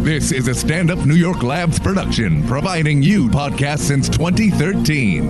This is a Stand Up New York Labs production, providing you podcasts since 2013.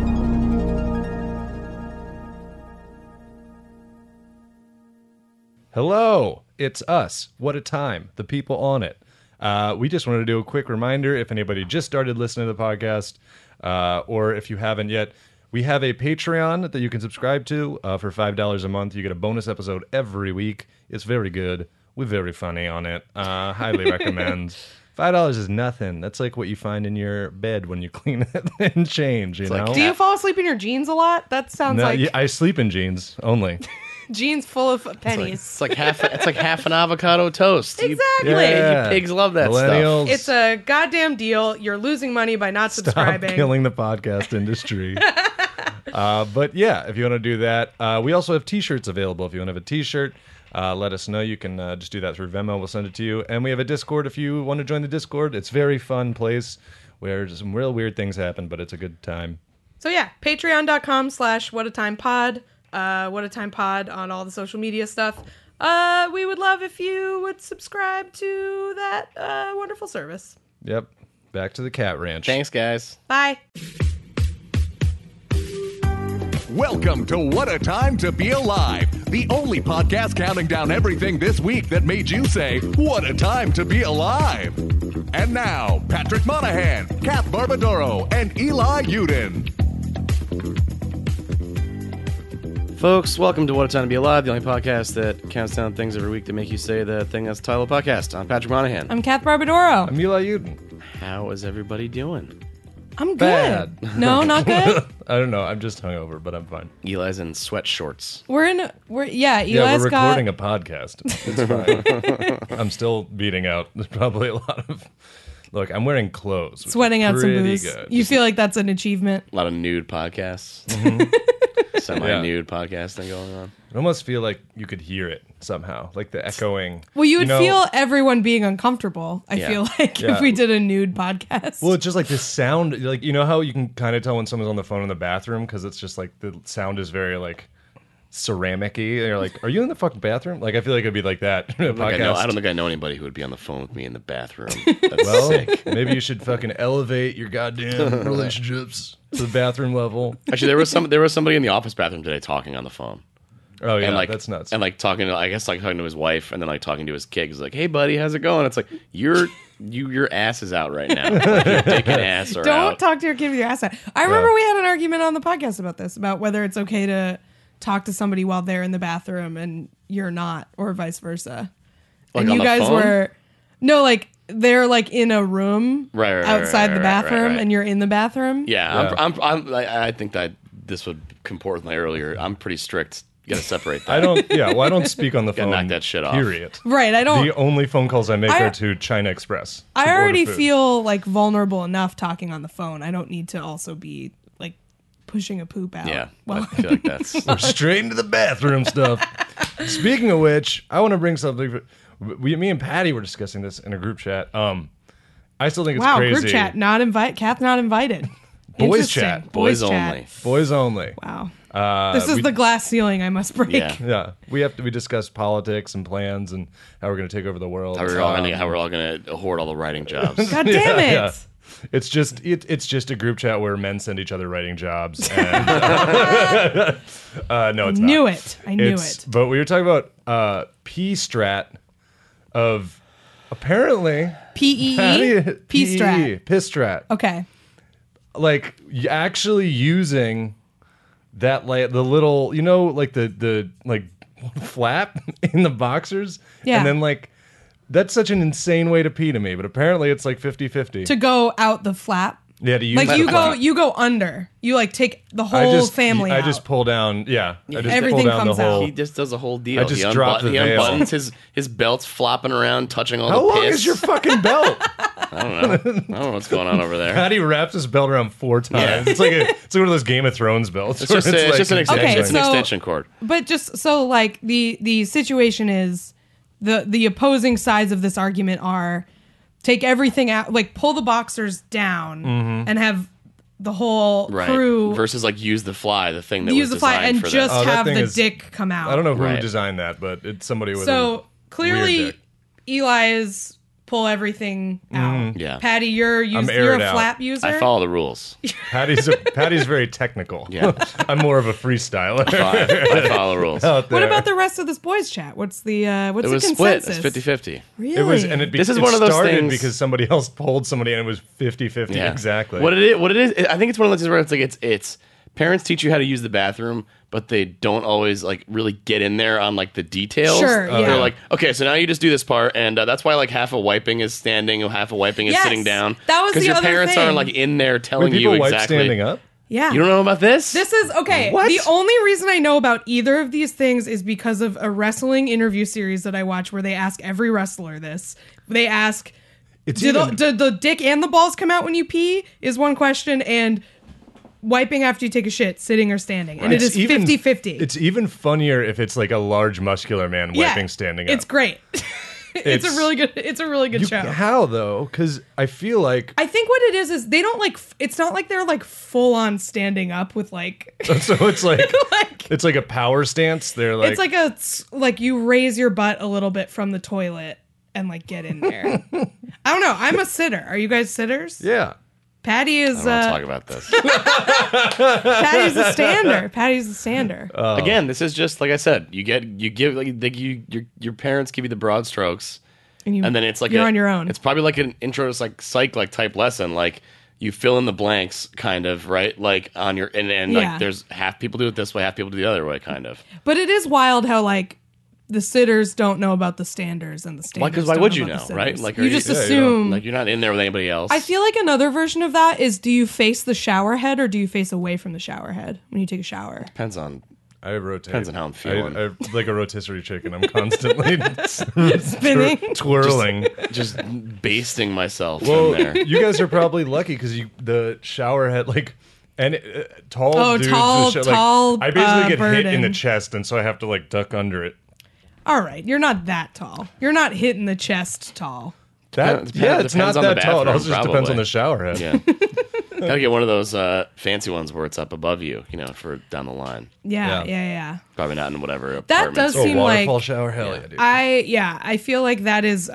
Hello, it's us. What a time. The people on it. We just wanted to do a quick reminder if anybody just started listening to the podcast, or if you haven't yet, we have a Patreon that you can subscribe to for $5 a month. You get a bonus episode every week. It's very good. We're very funny on it. Highly recommend. $5 is nothing. That's like what you find in your bed when you clean it and change, you know? Do you fall asleep in your jeans a lot? That sounds like yeah, I sleep in jeans only. jeans full of pennies. It's like half an avocado toast. Exactly. Yeah. You pigs love that Millennials. stuff. It's a goddamn deal. You're losing money by not subscribing. Stop killing the podcast industry. But yeah, if you want to do that, we also have t-shirts available. If you want to have a t-shirt, let us know. You can just do that through Venmo. We'll send it to you. And we have a Discord if you want to join the Discord. It's a very fun place where some real weird things happen, but it's a good time. So yeah, patreon.com/whatatimepod. What a Time Pod on all the social media stuff. We would love if you would subscribe to that wonderful service. Yep. Back to the cat ranch. Thanks, guys. Bye. Welcome to What a Time to Be Alive, the only podcast counting down everything this week that made you say, what a time to be alive. And now, Patrick Monahan, Kath Barbadoro, and Eli Uden. Folks, welcome to What a Time to Be Alive, the only podcast that counts down things every week to make you say the thing that's the title of the podcast. I'm Patrick Monahan. I'm Kath Barbadoro. I'm Eli Uden. How is everybody doing? I'm good. Bad. No, not good. I don't know. I'm just hungover, but I'm fine. Eli's in sweat shorts. Eli's Yeah, we're recording a podcast. It's fine. I'm still beating out. There's probably a lot of... Look, I'm wearing clothes. sweating out some pretty booze. good. You feel like that's an achievement? A lot of nude podcasts. Semi-nude podcasting going on. I almost feel like you could hear it somehow, like the echoing. Well, you would feel everyone being uncomfortable, I Yeah. feel like, if we did a nude podcast. Well, it's just like this sound, like, you know how you can kind of tell when someone's on the phone in the bathroom because it's just like the sound is very like ceramic-y. And you're like, are you in the fucking bathroom? Like, I feel like it'd be like that in a I podcast. don't think I know anybody who would be on the phone with me in the bathroom. That's Well, sick. maybe you should fucking elevate your goddamn relationships to the bathroom level. Actually, there was somebody in the office bathroom today talking on the phone. Oh, yeah, And like that's nuts. And like talking to, I guess like talking to his wife, and then like talking to his kid. He's like, "Hey, buddy, how's it going?" It's like your ass is out right now. Like, your dick and ass are Don't out. talk to your kid with your ass out. I remember we had an argument on the podcast about this, about whether it's okay to talk to somebody while they're in the bathroom and you're not, or vice versa. Like and on you the guys phone? were like they're like in a room Right, outside the right, bathroom, right. and you're in the bathroom. Yeah, I think that this would comport with my earlier. I'm pretty strict. You got to separate that. I don't speak on the phone. knock that shit off. Period. Right. I don't. The only phone calls I make are to China Express. to I order already food. feel like vulnerable enough talking on the phone. I don't need to also be like pushing a poop out. Yeah, Well, I feel like that's. We're straight into the bathroom stuff. Speaking of which, I want to bring something. Me and Patty were discussing this in a group chat. I still think it's wow, crazy. group chat Kath not invited. Boys Interesting. chat. Boys chat. only. Boys only. Wow. This is the glass ceiling I must break. Yeah. Yeah, we discuss politics and plans and how we're going to take over the world. How we're all gonna hoard all the jobs. God damn it. Yeah. It's just a group chat where men send each other writing jobs. And, no, it's not. I knew it. But we were talking about P-strat of apparently PEE? P-strat. P-strat. Okay. Like actually using that, like the little, you know, like the like flap in the boxers. Yeah. And then like that's such an insane way to pee to me, but apparently it's like 50-50. To go out the flap. Yeah, to use Like the flap. you go under. You like take the whole family I out. just pull down. Yeah, I just Everything pull down comes the whole. out. He just does a whole deal. I just drop the he veil. unbuttons his belt's flopping around, touching all How the long piss. is your fucking belt? I don't know what's going on over there. Patty wraps his belt around 4 times. Yeah. It's like one of those Game of Thrones belts. It's where just an extension. Okay, It's an so- extension cord. But just so like the situation is the opposing sides of this argument are take everything out, like pull the boxers down and have the whole Right. crew Versus like use the fly, the thing that use was the fly designed and for just that. Oh, that have thing the is- dick come out. I don't know who Right. designed that, but it's somebody with So a clearly, weird dick. Eli is pull everything out. Yeah. Patty, you're aired a out. flap user. I follow the rules. Patty's very technical. Yeah. I'm more of a freestyler. I follow the rules. out What there. about the rest of this boys chat? What's the It was split. consensus? It's 50-50. Really? It was, and This is one of those started things- because somebody else polled somebody, and it was 50-50 Yeah. exactly. What it is, I think it's one of those things where it's like it's parents teach you how to use the bathroom, but they don't always like really get in there on like the details. Sure, yeah. They're like, okay, so now you just do this part, and that's why like half of wiping is standing, and half of wiping is Yes, sitting down. that was the your other parents thing. aren't like in there when telling people you wipe exactly. standing up? Yeah. You don't know about this? This is okay. What? The only reason I know about either of these things is because of a wrestling interview series that I watch where they ask every wrestler this. They ask, It's do even, the dick and the balls come out when you pee? Is one question, and wiping after you take a shit, sitting or standing. And it is 50-50. It's even funnier if it's like a large muscular man wiping standing up. It's great. It's a really good show. How though? Because I feel like I think what it is they don't like. It's not like they're like full on standing up with like. so it's like like it's like a power stance. They're like it's like you raise your butt a little bit from the toilet and like get in there. I don't know. I'm a sitter. Are you guys sitters? yeah. Patty is. I don't want to talk about this. Patty's the stander. Patty's the stander. Again, this is just like I said. You give like your parents give you the broad strokes, and then it's like you're on your own. It's probably like an intro to like psych like type lesson. Like you fill in the blanks, kind of right. Like on your and Yeah. like there's half people do it this way, half people do the other way, kind of. But it is wild how like the sitters don't know about the standers and the standers. Because why don't would you about the know, right? sitters. Like, you are just you- Yeah, you assume. Like you're not in there with anybody else. I feel like another version of that is: do you face the shower head or do you face away from the shower head when you take a shower? depends on. I rotate. Depends on how I'm feeling. I'm like a rotisserie chicken. I'm constantly Spinning. twirling. Just basting myself Well, in there. you guys are probably lucky because the shower head like. And tall Oh, dudes, tall- with tall, I basically get hit in burden. the chest, and so I have to like duck under it. All right, you're not that tall. You're not hitting the chest tall. That Depends- yeah, it's not depends on the that tall. It bathroom, also just depends on probably. the shower head. Yeah. Gotta get one of those fancy ones where it's up above you, for down the line. Yeah, Yeah. yeah. Probably not in whatever That apartments. does Oh, seem waterfall like shower, hell yeah, dude. I feel like that is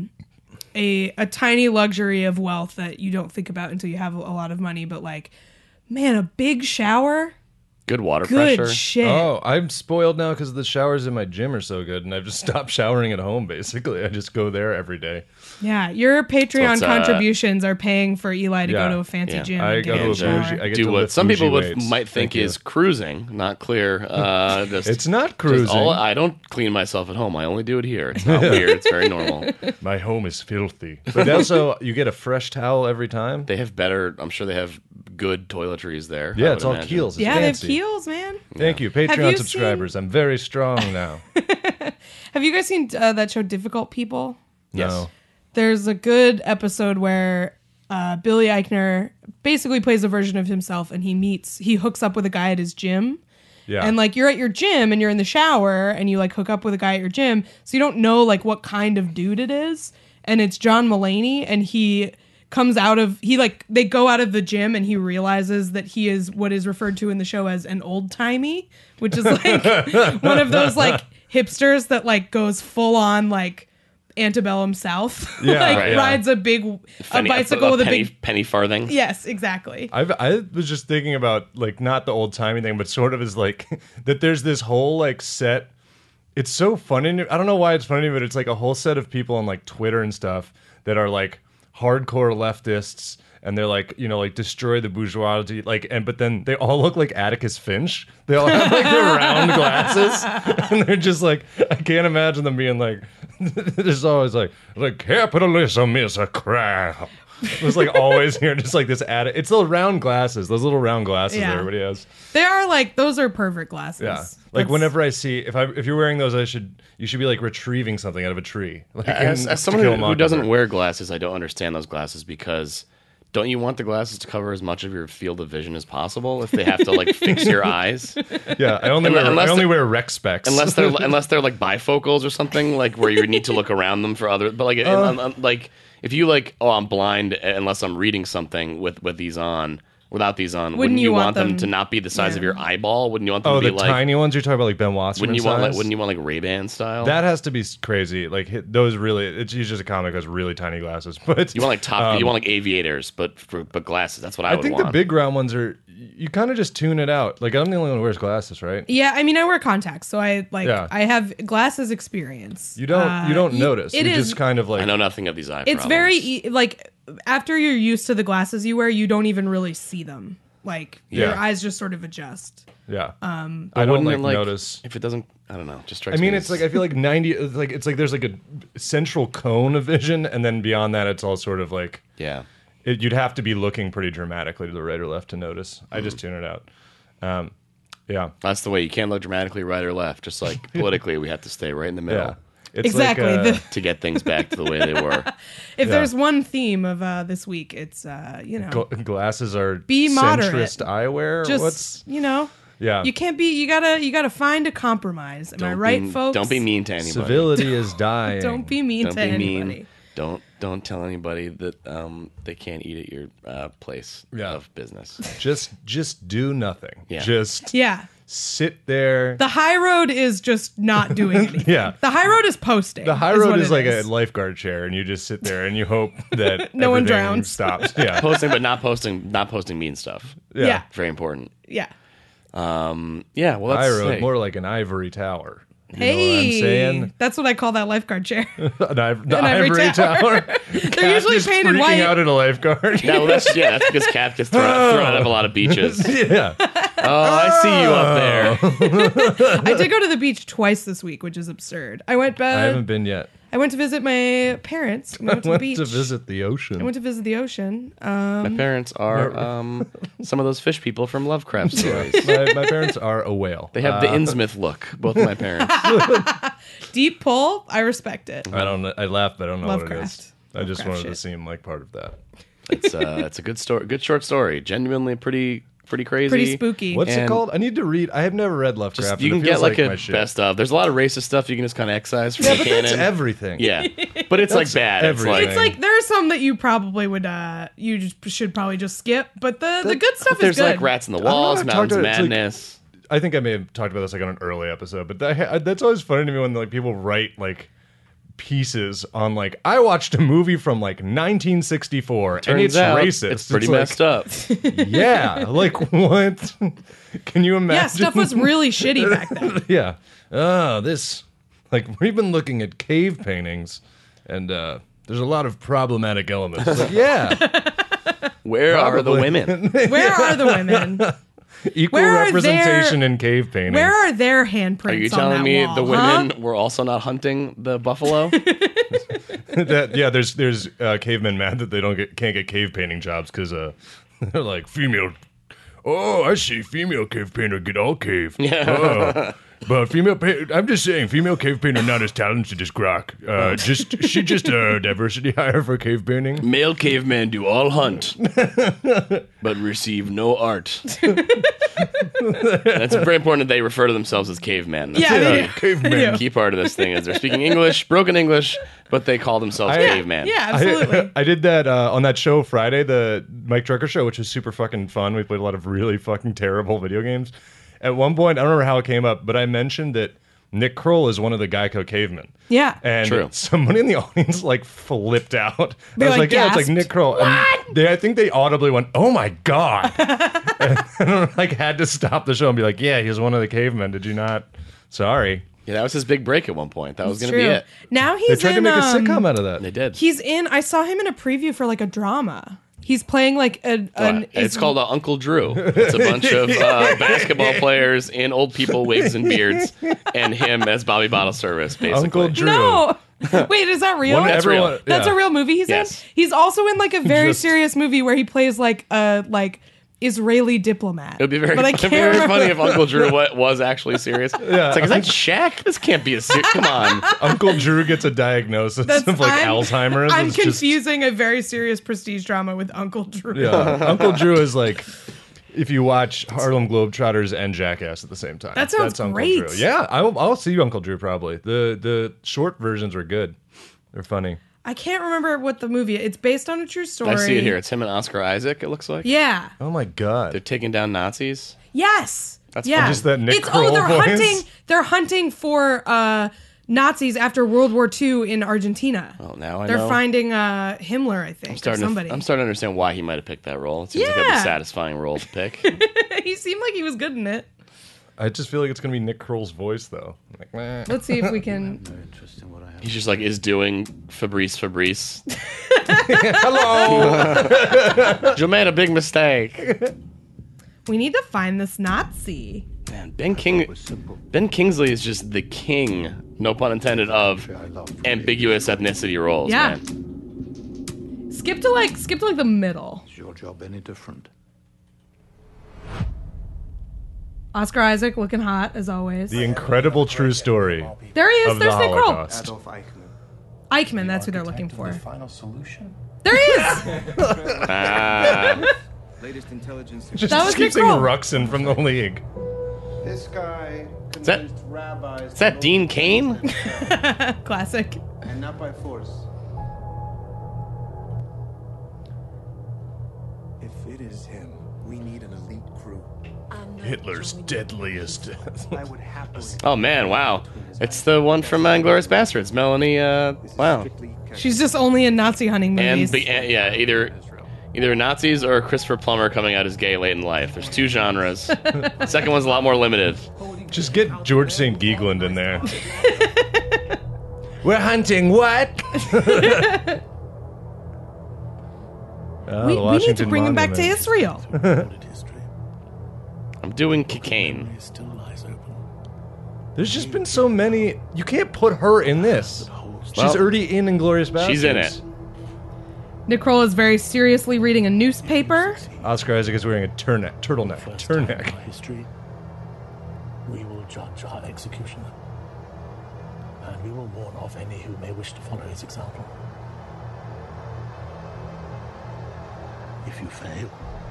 a tiny luxury of wealth that you don't think about until you have a lot of money. But like, man, a big shower, Good water good pressure. shit. Oh, I'm spoiled now because the showers in my gym are so good, and I've just stopped showering at home. Basically, I just go there every day. Yeah, your Patreon it's, contributions are paying for Eli to Yeah. go to a fancy Yeah. gym. I and go take to a shower. bougie. I get Do to what lift some people bougie weights. might think Thank you. is cruising. Not clear. Just, It's not just cruising. I don't clean myself at home. I only do it here. It's not weird. It's very normal. My home is filthy. But also, you get a fresh towel every time. They have better. I'm sure they have good toiletries there. Yeah, I it's would all imagine. Keels. It's Yeah, they have fancy. Keels, man. Thank you, Have Patreon you subscribers. I'm very strong now. Have you guys seen that show Difficult People? Yes. No. There's a good episode where Billy Eichner basically plays a version of himself, and he hooks up with a guy at his gym. Yeah. And like you're at your gym and you're in the shower and you like hook up with a guy at your gym, so you don't know like what kind of dude it is. And it's John Mulaney, and he comes out of they go out of the gym and he realizes that he is what is referred to in the show as an old timey, which is like one of those like hipsters that like goes full on like antebellum South. Yeah, like right, yeah. rides a bicycle with a penny, big penny farthing. yes, exactly. I was just thinking about like not the old timey thing, but sort of as like that. There's this whole like set. It's so funny. I don't know why it's funny, but it's like a whole set of people on like Twitter and stuff that are like hardcore leftists, and they're like like destroy the bourgeoisie, but then they all look like Atticus Finch. They all have like their round glasses, and they're just like I can't imagine them being like. There's always like capitalism is a crap. It was like always here, just like this it's those round glasses, those little round glasses Yeah. that everybody has. They are like those are perfect glasses. Yeah, like That's- whenever I see if you're wearing those, you should be like retrieving something out of a tree. Like As in someone To Kill a who doesn't Mockingbird. wear glasses, I don't understand those glasses because don't you want the glasses to cover as much of your field of vision as possible if they have to like fix your eyes? Yeah, I only wear rec specs. Unless they're like bifocals or something like where you need to look around them for other. But like if you like I'm blind unless I'm reading something with these on. without these on, Wouldn't wouldn't you you want want them them- to not be the size of yeah. your eyeball? Wouldn't you want them Oh, to the be like tiny ones you're talking about, like Ben Wasserman wouldn't you want size? like Ray-Ban style? That has to be crazy. Like those really, it's just a comic has really tiny glasses. But you want like you want like aviators, but glasses. That's what I would think want. the big round ones are. You kind of just tune it out. Like I'm the only one who wears glasses, right? Yeah, I mean, I wear contacts, so I Yeah. I have glasses experience. You don't notice. It You is. just kind of like I know nothing of these eye It's problems. very like after you're used to the glasses you wear, you don't even really see them. Like your Yeah. eyes just sort of adjust. yeah. I But don't wouldn't like it, notice. if it doesn't. I don't know. Just I strikes mean, me it's as- like I feel like 90. It's like there's like a central cone of vision, and then beyond that, it's all sort of like yeah. you'd have to be looking pretty dramatically to the right or left to notice. I just tune it out. Yeah, That's the way. You can't look dramatically right or left. Just like politically, we have to stay right in the middle yeah. It's Exactly. Like, to get things back to the way they were. If Yeah. there's one theme of this week, it's glasses are Be moderate. centrist eyewear. just What's yeah? you can't be. You gotta find a compromise. Am I right, folks? Don't be mean to anybody. Civility is dying. Don't be mean Don't to be anybody. mean. Don't tell anybody that they can't eat at your place Yeah. of business. Just do nothing. Yeah. Just Yeah. sit there. The high road is just not doing anything. Yeah. The high road is posting. The high is road what is it like a lifeguard chair, and you just sit there and you hope that No one everything drowns. stops. Yeah, Posting, but not posting mean stuff. Yeah. Very important. Yeah. Yeah. Well, high that's road more like an ivory tower. You know Hey, what I'm saying? that's what I call that lifeguard chair. The ivory ivory tower. tower. They're usually Just painted freaking white. out at a lifeguard. Yeah, well, that's because Cat gets thrown out of a lot of beaches. Yeah. Oh, I see you up there. I did go to the beach twice this week, which is absurd. I went. I haven't been yet. I went to visit my parents. We went to the Went beach. to visit the I ocean. went to visit the ocean. My parents are some of those fish people from Lovecraft stories. my parents are a whale. They have the Innsmouth look, both of my parents. Deep pull. I respect it. I don't. I laugh, but I don't know what it Lovecraft. is. I just Lovecraft wanted to shit. seem like part of that. It's a good story, good short story. Genuinely pretty crazy. Pretty spooky. What's it And- called? I need to read. I have never read Lovecraft. Just, you and can it get feels like, my a shit. best of. There's a lot of racist stuff you can just kind of excise from Yeah, the but canon. that's everything. Yeah, but it's like bad. everything. It's like there are some that you probably would you just should probably just skip, but the good stuff There's is good. like Rats in the know Walls, if I've Mountains of talked about it. It's like- Madness. I think I may have talked about this like on an early episode, but that's always funny to me when like people write like pieces on like I watched a movie from like 1964 and Turns it's out racist. It's pretty like, messed up. Yeah, like what? Can you imagine? Yeah, stuff was really shitty back then. Yeah. Oh, this like we've been looking at cave paintings, and there's a lot of problematic elements. Like, yeah, Where are the Probably. women? Where are the women? equal Where are representation in cave paintings. Where are their handprints? Are you on telling that me wall, the huh? women were also not hunting the buffalo? There's cavemen mad that they can't get cave painting jobs because they're like female. Oh, I see female cave painter get all cave. Oh. But I'm just saying, female cave painter not as talented as Grok. She just a diversity hire for cave painting. Male cavemen do all hunt, but receive no art. That's very important that they refer to themselves as cavemen. That's Yeah, the they do. Caveman. They do. key part of this thing is they're speaking English, broken English, but they call themselves caveman. Yeah, absolutely. I did that on that show Friday, the Mike Drucker show, which was super fucking fun. We played a lot of really fucking terrible video games. At one point, I don't remember how it came up, but I mentioned that Nick Kroll is one of the Geico cavemen. Yeah. And True. somebody in the audience like flipped out. They, I was like, like, yeah, it's like gasped. Nick Kroll. And I think they audibly went, oh my God. And like had to stop the show and be like, yeah, he was one of the cavemen. Did you not? Sorry. Yeah, that was his big break at one point. That was It's going to be true. it. Now They he's tried to in make a sitcom out of They that. did. he's in I saw him in a preview for like a drama. He's playing like It's called Uncle Drew. It's a bunch of basketball players in old people wigs and beards, and him as Bobby Bottle Service, basically. Uncle Drew. No. Wait, is that real? One- That's real. everyone- That's yeah. a real movie he's Yes. in? He's also in like a very Just- serious movie where he plays like a Israeli diplomat. It would be very, but I it'd be can't very remember. funny if Uncle Drew was actually serious. Yeah. It's like, is that Shaq? This can't be a serious. Come on. Uncle Drew gets a diagnosis of like Alzheimer's. I'm It's just- confusing a very serious prestige drama with Uncle Drew. Yeah, Uncle Drew is like if you watch Harlem Globetrotters and Jackass at the same time. That sounds That's Uncle great. Drew. Yeah, I'll see Uncle Drew probably. The short versions are good. They're funny. I can't remember what the movie. It's based on a true story. I see it here. It's him and Oscar Isaac. It looks like. Yeah. Oh my god. They're taking down Nazis. Yes. That's yeah. fun. Just that Nick It's Kroll they're voice? hunting. They're hunting for Nazis after World War II in Argentina. Well, now I They're know. finding Himmler, I think, or somebody. I'm starting to understand why he might have picked that role. It seems like Yeah. a satisfying role to pick. He seemed like he was good in it. I just feel like it's gonna be Nick Kroll's voice though. Like, meh. Let's see if we can. He's just like is doing Fabrice. Hello. You made a big mistake. We need to find this Nazi. Man, Ben Kingsley is just the king, no pun intended, of ambiguous ethnicity roles. Yeah. Man. Skip to like the middle. Is your job any different? Oscar Isaac looking hot as always. The incredible true story There he is. of the There's Nick Kroll. Holocaust. Adolf Eichmann. Eichmann, that's who they're looking for. Final solution. There he is. Latest intelligence. Just That was keep Nick saying Kroll. Ruxin from the League. This guy that- convinced rabbis. Is that Dean Cain? Classic. And not by force. If it is him, we need an elite crew. Hitler's deadliest. I would happily. Oh man, wow! It's the one from Inglourious Bastards, Melanie. Wow. She's just only in Nazi hunting movies. Yeah, either Nazis or Christopher Plummer coming out as gay late in life. There's two genres. The second one's a lot more limited. Just get George St. Geegland in there. We're hunting what? we need to bring him back to Israel. I'm doing cocaine. There's just been so many. You can't put her in this. She's Well, already in Inglourious Bastards. she's in it. Nick Kroll is very seriously reading a newspaper. Oscar Isaac is wearing a turtleneck. History, we will judge our executioner, and we will warn off any who may wish to follow his example. If you fail,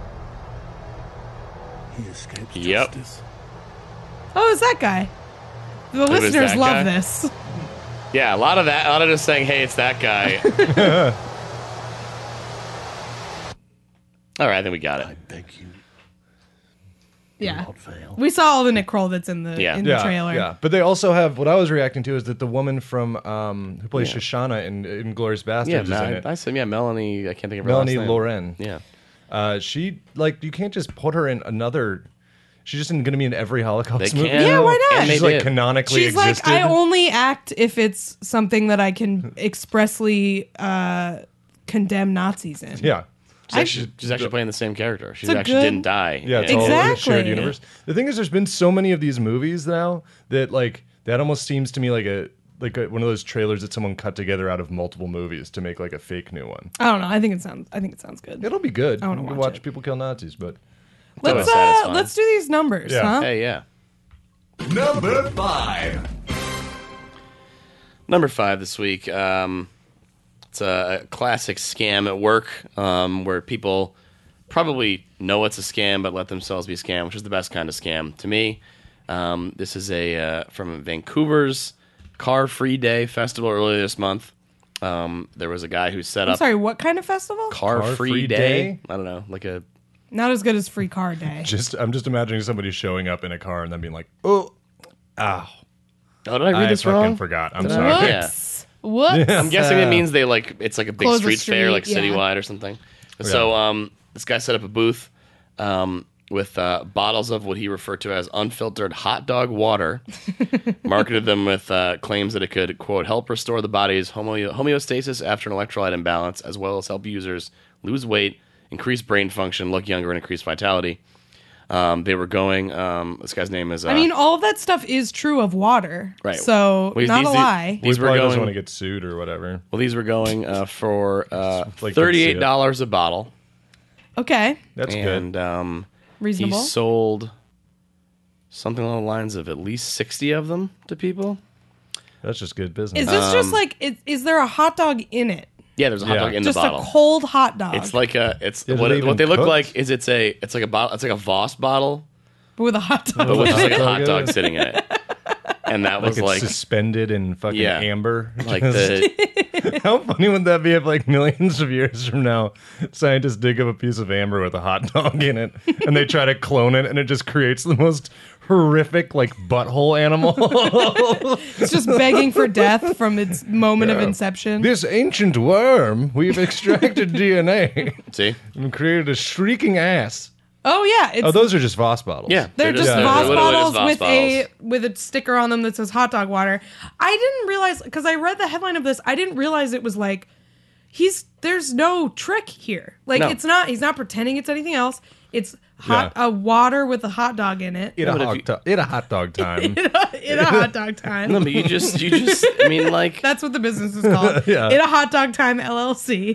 he escapes Yep. justice. Oh, is that guy? The is listeners that love guy? this. Yeah, a lot of that. A lot of just saying, "Hey, it's that guy." All right, I think we got I it. beg you, Yeah. not fail. We saw all the Nick Kroll that's in the Yeah. in the trailer. Yeah, but they also have what I was reacting to is that the woman from who plays Shoshana in Inglourious Bastards Yeah, is in it. I said, yeah, Melanie. I can't think of her Melanie last name. Loren. Yeah. She you can't just put her in another. She's just going to be in every Holocaust They movie. can. Yeah, why not? And they She's like did. canonically She's existed. like, I only act if it's something that I can expressly condemn Nazis in. Yeah. She's actually playing the same character. She It's a actually good- didn't die. Yeah, it's all in a shared Exactly. universe. The thing is, there's been so many of these movies now that that almost seems to me like one of those trailers that someone cut together out of multiple movies to make like a fake new one. I don't know. I think it sounds good. It'll be good. I wanna You can watch watch it. people kill Nazis, but always satisfying. Let's do these numbers, Yeah. huh? Hey, yeah. Number 5. Number 5 this week. It's a classic scam at work where people probably know it's a scam but let themselves be scammed, which is the best kind of scam to me. This is from Vancouver's Car Free Day festival earlier this month. There was a guy who set I'm up sorry, what kind of festival? Car Car Free Free Day. Day? I don't know, like a Not as good as Free Car Day. I'm just imagining somebody showing up in a car and then being like, "Oh, ow, Oh, did I read this fucking wrong? forgot. I'm Did I? sorry." Yeah. Whoops. Whoops. I'm guessing it means they it's like a big Close a street fair, like street, yeah. citywide or something. So this guy set up a booth with bottles of what he referred to as unfiltered hot dog water, marketed them with claims that it could, quote, help restore the body's homeostasis after an electrolyte imbalance, as well as help users lose weight, increase brain function, look younger, and increase vitality. They were going, this guy's name is... I mean, all of that stuff is true of water. Right. So, Well, not these- a lie. These He were probably doesn't going... want to get sued or whatever. Well, these were going for Like, $38 a bottle. Okay. That's And good. he Reasonable. sold something along the lines of at least 60 of them to people. That's just good business. Is this just like, is there a hot dog in it? Yeah, there's a hot Yeah. dog in Just the bottle. a cold hot dog. It's like Yeah, what they what they even look cooked? like is it's like a bottle. It's like a Voss bottle, with a hot dog. but with just like a hot hot dog dog in it. sitting in it. and that was It's like suspended in fucking Yeah. amber. like the How funny would that be if, like, millions of years from now, scientists dig up a piece of amber with a hot dog in it, and they try to clone it, and it just creates the most horrific, like, butthole animal. It's just begging for death from its moment of inception. This ancient worm, we've extracted DNA see. and created a shrieking ass. Oh yeah, it's Oh, those are just Voss bottles. Yeah, they're just they're Voss literally bottles just Voss bottles. with a sticker on them that says hot dog water. I didn't realize because I read the headline of this. I didn't realize it was like there's no trick here. Like No. it's not. He's not pretending it's anything else. It's hot Yeah. water with a hot dog in it. Eat a hot dog time. In a hot dog time. No, but you just. I mean, like That's what the business is called. Yeah. In a hot dog time LLC.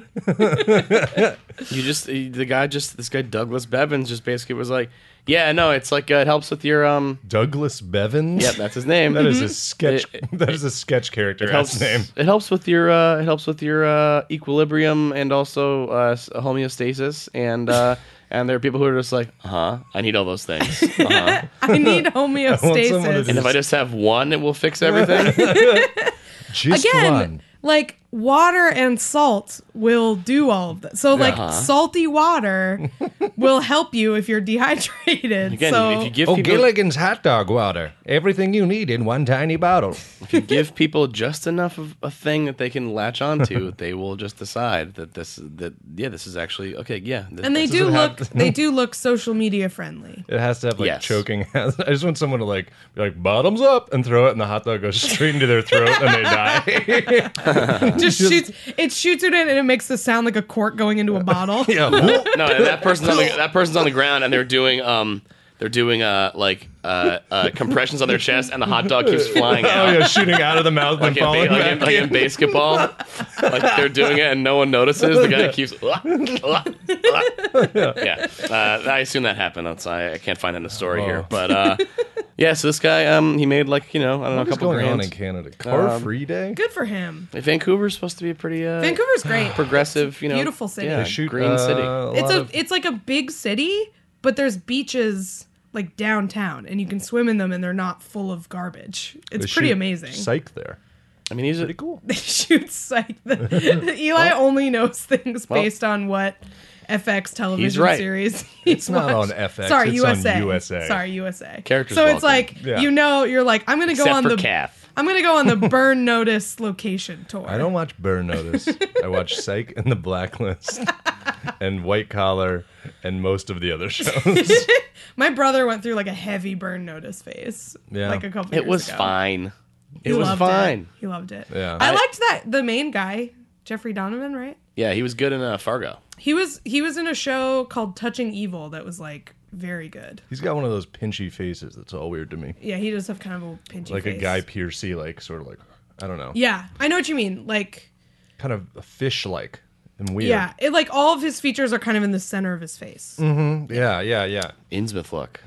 this guy Douglas Bevins just basically was like, yeah, no, it's like it helps with your Douglas Bevins. Yep, that's his name. That is a sketch. It- that is a sketch character. It That's helps. name. It helps with your equilibrium and also homeostasis and there are people who are just like, I need all those things. I need someone to homeostasis. And if I just have one, it will fix everything. Just Again, one. like water and salt will do all of that. So like Uh-huh. salty water will help you if you're dehydrated. Again, so if you give Oh, people, Gilligan's hot dog water. Everything you need in one tiny bottle. if you give people just enough of a thing that they can latch onto, they will just decide that this is actually okay. Yeah, and they do have look they do look social media friendly. It has to have like Yes. choking. I just want someone to like be like bottoms up and throw it, and the hot dog goes straight into their throat, and they die. Just shoots it in and it makes the sound like a cork going into a bottle. Yeah. no, and that person's on the ground, and they're doing compressions on their chest, and the hot dog keeps flying Oh out. yeah, shooting out of the mouth and falling back. Like in basketball, like they're doing it and no one notices. The guy keeps, yeah. I assume that happened. I can't find it in the story here, but yeah. So this guy, he made like I don't know, a What's couple going on grand. in Canada? Car free day? Good for him. Vancouver's supposed to be a pretty Vancouver's great. progressive, Beautiful city. yeah, They Shoot, green city. It's like a big city, but there's beaches like downtown and you can swim in them and they're not full of garbage. It's pretty amazing. Psych there. I mean, he's Pretty cool. They shoot psych. Eli only knows things based on what FX television He's right. series. It's not on FX, Sorry, it's on USA. USA. Sorry, USA. Characters So it's welcome. like Yeah. you're like I'm gonna go except on for the Calf. I'm gonna go on the Burn Notice location tour. I don't watch Burn Notice. I watch Psych and The Blacklist and White Collar and most of the other shows. My brother went through like a heavy Burn Notice phase. Yeah. Like a couple years It was ago. fine. He It was loved fine. He loved it. Yeah. I liked that the main guy, Jeffrey Donovan, right? Yeah, he was good in Fargo. He was in a show called Touching Evil that was like very good. He's got one of those pinchy faces that's all weird to me. Yeah, he does have kind of a pinchy Like face. a Guy Pearcey, like sort of like, I don't know. Yeah, I know what you mean. Like, Kind of a fish-like and weird. yeah, it like all of his features are kind of in the center of his face. Yeah, yeah, yeah. Innsmouth look.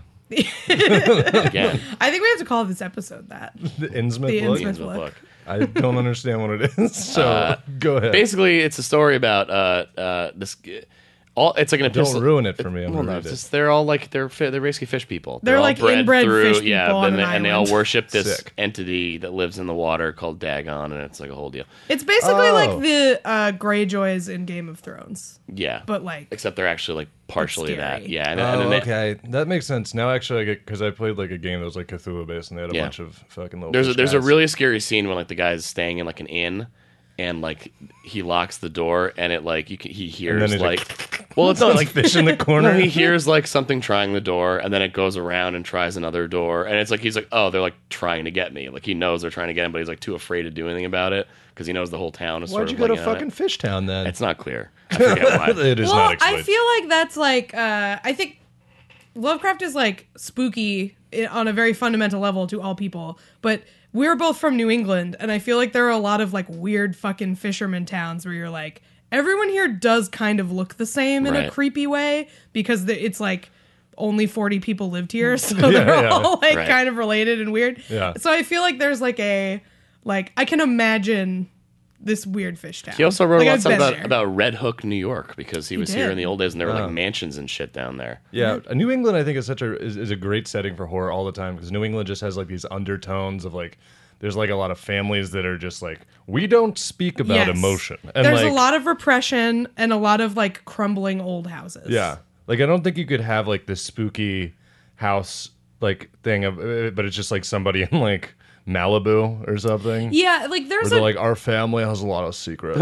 Again, I think we have to call this episode that. The Innsmouth The look. Innsmouth Innsmouth look. look. I don't understand what it is, so go ahead. Basically, it's a story about this. It's like an episode. Don't ruin it for me. I'm Well, gonna no, read it's it. just, they're all like they're basically fish people. They're all like bred inbred through, fish yeah, people on an and they all island. worship this Sick. entity that lives in the water called Dagon, and it's like a whole deal. It's basically Oh. like the Greyjoys in Game of Thrones, Yeah, but like except they're actually like partially scary. that. Yeah, and Oh, then they- okay, that makes sense. Now, actually, I get because I played like a game that was like Cthulhu based, and they had a Yeah. bunch of fucking little. There's fish a guys. really scary scene when like the guy's staying in like an inn, and like he locks the door, and it like he hears then he's like, well, it's not like fish in the corner. No, he hears like something trying the door, and then it goes around and tries another door, and it's like he's like, oh, they're like trying to get me. Like he knows they're trying to get him, but he's like too afraid to do anything about it because he knows the whole town is Why'd sort you of go to like in on fucking it. Fish Town then? It's not clear. I forget why. It is well, not explained. I feel like that's like I think Lovecraft is like spooky on a very fundamental level to all people, but we're both from New England, and I feel like there are a lot of like weird fucking fisherman towns where you're like, everyone here does kind of look the same in a Right. creepy way because it's like only 40 people lived here, so Yeah, they're yeah. all like Right. kind of related and weird. Yeah. So I feel like there's like I can imagine this weird fish town. He also wrote Like, lots I've been there. about Red Hook, New York, because he was here did. in the old days, and there were like mansions and shit down there. Yeah, New England I think is is a great setting for horror all the time because New England just has like these undertones of like there's like a lot of families that are just like we don't speak about Yes. emotion. And There's like, a lot of repression and a lot of like crumbling old houses. Yeah, like I don't think you could have like this spooky house like thing of, but it's just like somebody in like Malibu or something. Yeah, like there's Where they're like, our family has a lot of secrets.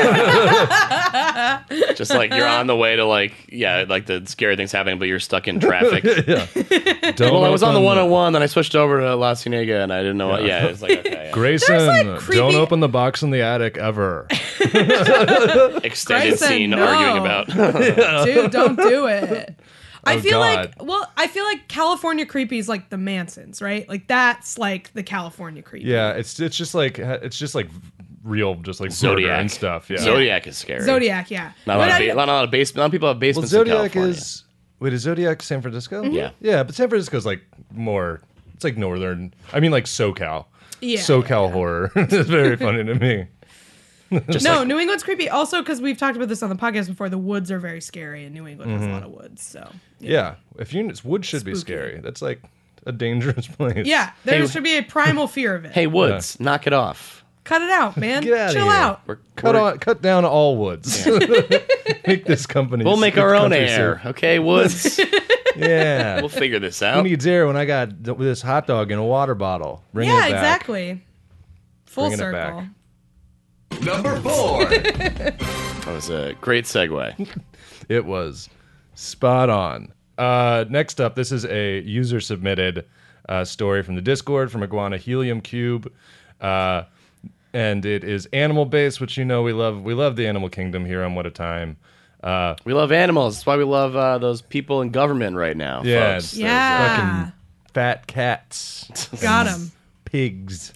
Just like you're on the way to like the scary things happening, but you're stuck in traffic. Don't Well, I was on the open- 101, then I switched over to La Cienega, and I didn't know what. Yeah, it's like okay, Grayson, There's, like, creepy- don't open the box in the attic ever. extended Grayson, scene no. arguing about. dude, don't do it. I Oh, feel God. I feel like California creepy is like the Mansons, right? Like that's like the California creepy. Yeah, it's just like real, just like murder Zodiac and stuff. Yeah. Zodiac is scary. Zodiac, yeah. Not a But lot I- of not a lot of basement. Not people have Well, basements in Zodiac California. is wait, is Zodiac San Francisco? Yeah. yeah, but San Francisco's like more. It's like northern. I mean, like SoCal. Yeah, SoCal horror. It's very funny to me. New England's creepy. Also, because we've talked about this on the podcast before, the woods are very scary, and New England has a lot of woods. So Yeah, wood should be Spooky. scary. That's like a dangerous place. yeah, there Hey- should be a primal fear of it. Hey, Woods, knock it off. Cut it out, man. Get outta Chill here. out. Cut down all woods. Make this company. We'll make our own country air, soup. okay, Woods? Yeah. We'll figure this Who out. needs air when I got this hot dog in a water bottle? Bring it Yeah, back. exactly. Full Bringing it circle. back. Number 4. That was a great segue. It was spot on. Next up, this is a user submitted story from the Discord from Iguana Helium Cube, and it is animal based, which you know we love. We love the animal kingdom here on What a Time. We love animals. That's why we love those people in government right now. Yeah, folks. it's Yeah. fucking fat cats, Got him. pigs.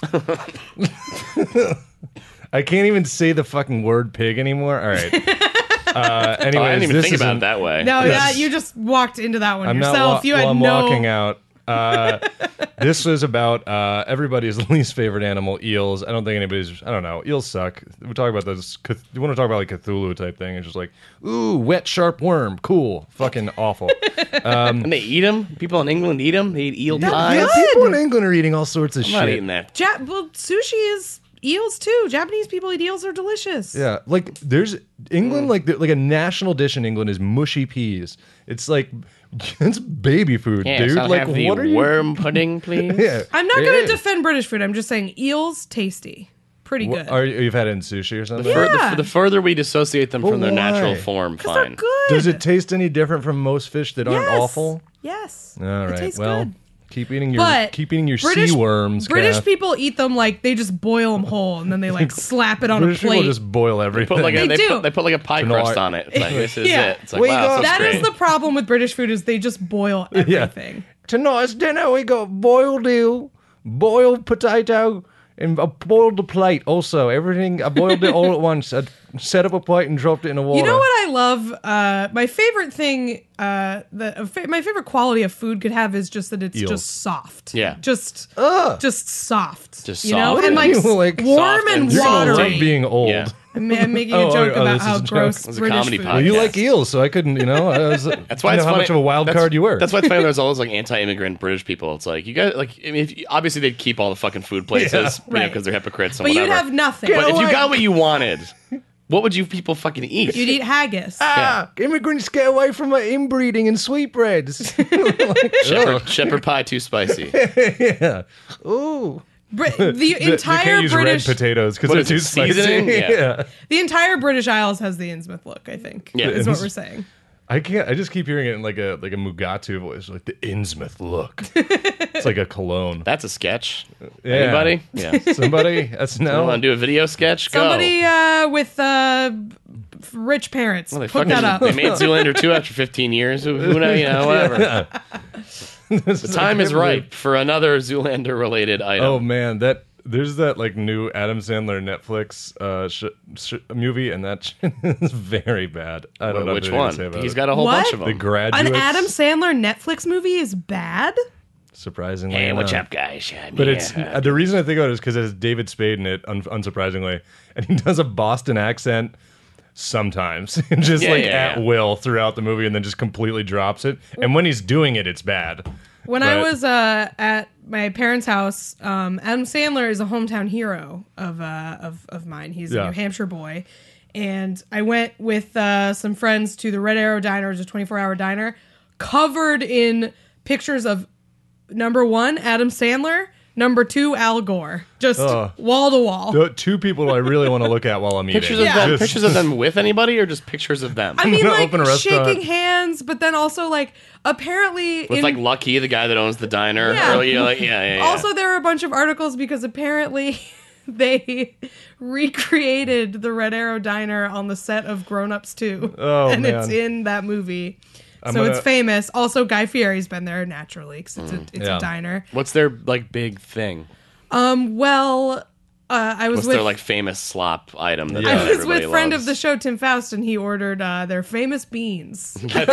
I can't even say the fucking word pig anymore. All right. Anyways, I didn't even this think about isn't- it that way. No, Yes. yeah, you just walked into that one I'm yourself. You had I'm no. walking out. This was about everybody's least favorite animal, eels. I don't think anybody's. I don't know. Eels suck. We talk about those. You want to talk about like Cthulhu type thing? It's just like, ooh, wet sharp worm, cool, fucking awful. And they eat them. People in England eat them. They eat eel They're pies. good. People in England are eating all sorts of I'm not shit. eating that. Well, sushi is eels too. Japanese people eat eels. Are delicious. Yeah, like there's England, like a national dish in England is mushy peas. It's like it's baby food, Yeah, dude. so I'll Like have the what are you? worm pudding, please. Yeah. I'm not going Yeah. to defend British food. I'm just saying eels tasty, pretty good. You've had it in sushi or something? Yeah. The further we dissociate them from their why? natural form, Because they're fine. good. Does it taste any different from most fish that aren't Yes. awful? Yes. All It right. tastes Well, good. keep eating your But sea worms. British Kath. people eat them like they just boil them whole and then they like slap it on British a plate. people just boil everything. Put like They do. they put like a pie No, crust I- on it. It's like this is Yeah. it. It's like We wow, got- That that's is great. the problem with British food is they just boil everything. Tonight's dinner we got boiled eel, boiled potato, and I boiled the plate. Also, everything I boiled it all at once. I set up a plate and dropped it in the water. You know what I love? My favorite thing, my favorite quality of food could have is just that it's Eels. just soft. Yeah. just soft. Just you know, soft. and like, You like warm soft and and You're gonna watery. love being old. Yeah. I'm making Oh, a joke oh, about this is how a joke. gross It was a British comedy food. podcast. Well, you Yes. like eels, so I couldn't. You know, That's why I it's know how funny. much of a wild That's- card you were. That's why it's funny. There's always like anti-immigrant British people. It's like you guys like. I mean, obviously they'd keep all the fucking food places, Right. because they're hypocrites and But whatever. you'd have nothing. But if you away. got what you wanted, what would you people fucking eat? You'd eat haggis. Ah, immigrants get away from my inbreeding and sweetbreads. Shepherd pie too spicy. Yeah. Ooh. The They entire can't use British, red potatoes because What they're is it, too spicy. seasoning? Yeah. the entire British Isles has the Innsmouth look. I think Yeah. is what we're saying. I can't. I just keep hearing it in like a Mugatu voice, like the Innsmouth look. It's like a cologne. That's a sketch. Yeah. Anybody? Yeah. Somebody? That's You no. want to do a video sketch? Go. Somebody with rich parents. Well, they Hook fucking that up. they made Zoolander 2 after 15 years. Who knows? You know, whatever. The time is ripe for another Zoolander related item. Oh man, there's that like new Adam Sandler Netflix movie, and that shit is very bad. I don't know Which anything to one? say about He's it. got a whole What? bunch of The them. Graduates. An Adam Sandler Netflix movie is bad. surprisingly. Hey, what's enough. up, guys? But it's the reason I think about it is because it has David Spade in it, unsurprisingly, and he does a Boston accent sometimes, just at will throughout the movie, and then just completely drops it. And when he's doing it, it's bad. When I was at my parents' house, Adam Sandler is a hometown hero of mine. He's a New Hampshire boy. And I went with some friends to the Red Arrow Diner, which is a 24-hour diner, covered in pictures of, number 1, Adam Sandler, number 2, Al Gore. Just wall to wall. Two people I really want to look at while I'm eating. Pictures of them with anybody or just pictures of them? I mean, like, open a restaurant. shaking hands, but then also, like, apparently... With, like, Lucky, the guy that owns the diner. Yeah. Also, there were a bunch of articles because apparently... They recreated the Red Arrow Diner on the set of Grown Ups 2. Oh, and man. it's in that movie. It's famous. Also, Guy Fieri's been there naturally because it's a diner. What's their, like, big thing? I was What's with their, like, famous slop item? That I was everybody with friend loves? of the show, Tim Faust, and he ordered their famous beans. That's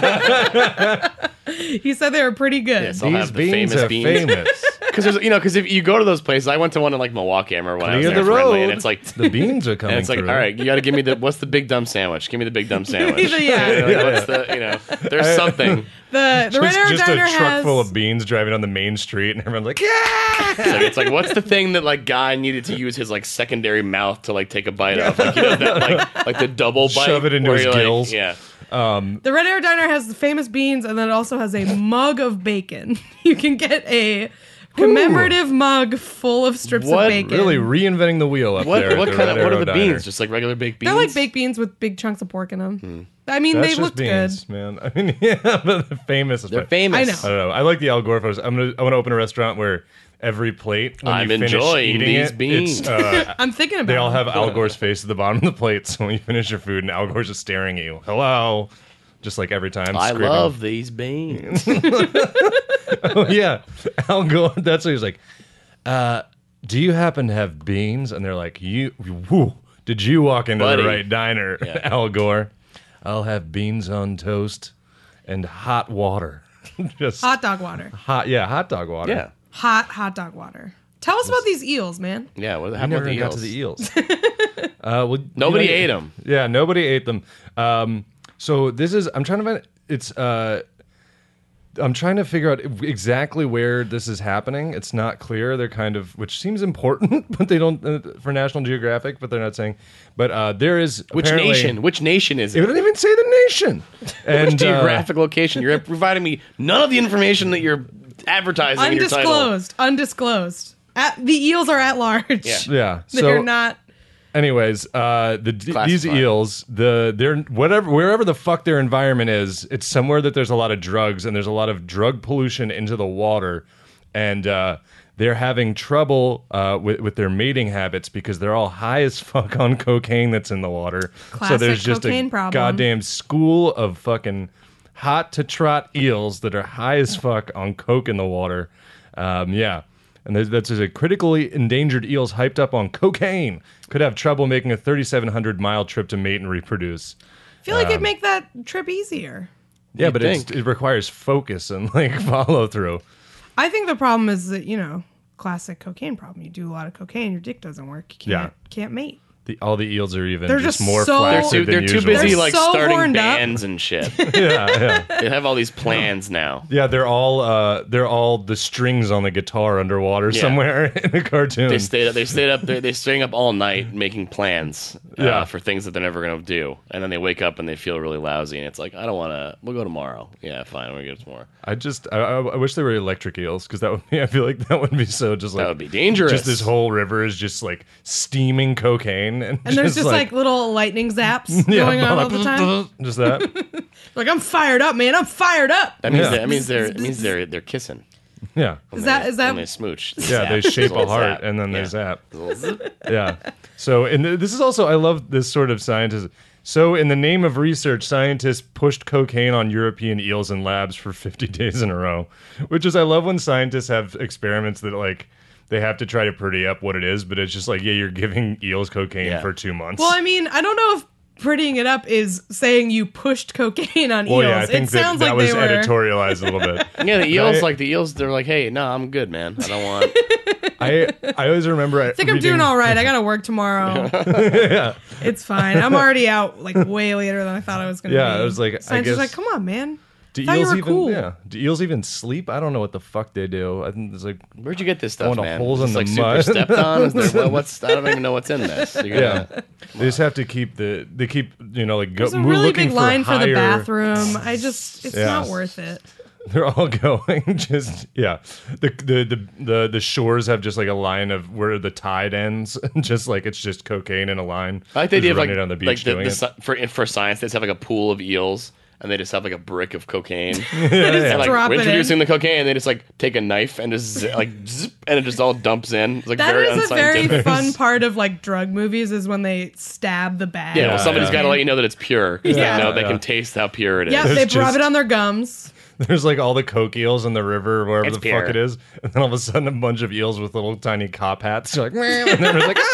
it. He said they were pretty good. Yes, I'll These have the beans famous are beans. famous. Because if you go to those places, I went to one in like Milwaukee. I remember when I was Clear there the friendly, road. and it's like The beans are coming and it's like, through. all right, you got to give me what's the big dumb sandwich? Give me the big dumb sandwich. Yeah. What's the there's something. The Red Arrow Just Diner a truck has full of beans driving on the main street, and everyone's like, yeah! It's like what's the thing that like guy needed to use his like secondary mouth to like take a bite of? Like, you know, that like the double bite. Shove it into where his you're like, gills. yeah. The Red Arrow Diner has the famous beans, and then it also has a mug of bacon. You can get a commemorative mug full of strips What? of bacon. Really reinventing the wheel up there. What at the kind Red of what Arrow are the Diner. beans? Just like regular baked beans? They're like baked beans with big chunks of pork in them. I mean, That's they just looked beans, man. I mean, yeah, but they're famous. They're famous. I know. I don't know. I like the Al Gore photos. I want to open a restaurant where every plate, when I'm you finish enjoying eating these it, beans. it's, I'm thinking about they all it. have Al Gore's face at the bottom of the plate. So when you finish your food, and Al Gore's just staring at you, hello, just like every time. I scraping. love these beans. Oh yeah, Al Gore. That's what he's like. Do you happen to have beans? And they're like, did you walk into Buddy. the right diner, Yeah. Al Gore? I'll have beans on toast and hot water. Just hot dog water. hot dog water. Yeah. Hot dog water. Tell us about these eels, man. Yeah, what I happened never with the got eels? to the eels. Well, Nobody ate them. Yeah, nobody ate them. So this is. I'm trying to find. It's. I'm trying to figure out exactly where this is happening. It's not clear. They're kind of, which seems important, but they don't for National Geographic. But they're not saying. But there is Which apparently- nation? Which nation is It it? didn't even say the nation. And Which geographic location? You're providing me none of the information that you're advertising in your title. Undisclosed. The eels are at large. Yeah. yeah. They're So, not. anyways, these Classified. eels, they're wherever the fuck their environment is, it's somewhere that there's a lot of drugs and there's a lot of drug pollution into the water, and they're having trouble with their mating habits because they're all high as fuck on cocaine that's in the water. So Classic there's just cocaine a problem. goddamn school of fucking hot to trot eels that are high as fuck on coke in the water. Yeah. And that's a critically endangered eels hyped up on cocaine could have trouble making a 3,700-mile trip to mate and reproduce. I feel like it'd make that trip easier. Yeah, You'd but think. it requires focus and like follow through. I think the problem is that, classic cocaine problem. You do a lot of cocaine, your dick doesn't work. You can't mate. All the eels are even They're just just more so- flaccid They're than too usual. busy They're like so starting horned up. bands and shit. Yeah. They have all these plans now. Yeah, they're all the strings on the guitar underwater somewhere in a cartoon. They staying up all night making plans for things that they're never going to do, and then they wake up and they feel really lousy, and it's like, I don't want to. We'll go tomorrow. Yeah, fine. We'll go tomorrow. I wish they were electric eels because that would be. I feel like that would be so just like That would be dangerous. Just this whole river is just like steaming cocaine, and And there's just like little lightning zaps yeah, going on all the time. Just that. Like, I'm fired up, man. I'm fired up. That means Yeah. it means they're kissing. Yeah. Is that When they smooch? Yeah, they shape a heart and then they zap. Yeah. So, and this is also, I love this sort of scientist. So, in the name of research, scientists pushed cocaine on European eels in labs for 50 days in a row, which is, I love when scientists have experiments that, like, they have to try to pretty up what it is, but it's just like, yeah, you're giving eels cocaine Yeah. for 2 months. Well, I mean, I don't know if prettying it up is saying you pushed cocaine on Well, eels. yeah, I think it sounds that like was they were. editorialized a little bit. Yeah, the eels, they're like, hey, no, I'm good, man. I don't want. I always remember. I think I'm doing all right. I gotta work tomorrow. It's fine. I'm already out like way later than I thought I was gonna be. Yeah, I was like, I Science guess- was like, come on, man. Do thought you eels were even? cool. Yeah. Do eels even sleep? I don't know what the fuck they do. I think it's like Where'd you get this stuff, Going to man? holes Is in this the like mud. super stepped on? Is there, what's? I don't even know what's in this. You're yeah. gonna- They just have to keep like There's a really looking big line for the higher- bathroom. It's Yeah. not worth it. They're all going just The shores have just like a line of where the tide ends, just like it's just cocaine in a line. I like the idea of Just like, running down the beach doing it. for science, they just have like a pool of eels, and they just have like a brick of cocaine. Just And like drop we're it introducing in. the cocaine, they just like take a knife and just zip, and it just all dumps in. It's like That very is a very unscientific. fun part of like drug movies is when they stab the bag. Yeah, well, somebody's yeah. got to let you know that it's pure because Yeah. they know they Yeah. can taste how pure it is. Yeah, they It's rub just- it on their gums. There's like all the coke eels in the river, wherever It's the pure. fuck it is, and then all of a sudden a bunch of eels with little tiny cop hats. You're like, "Meow," and they're like,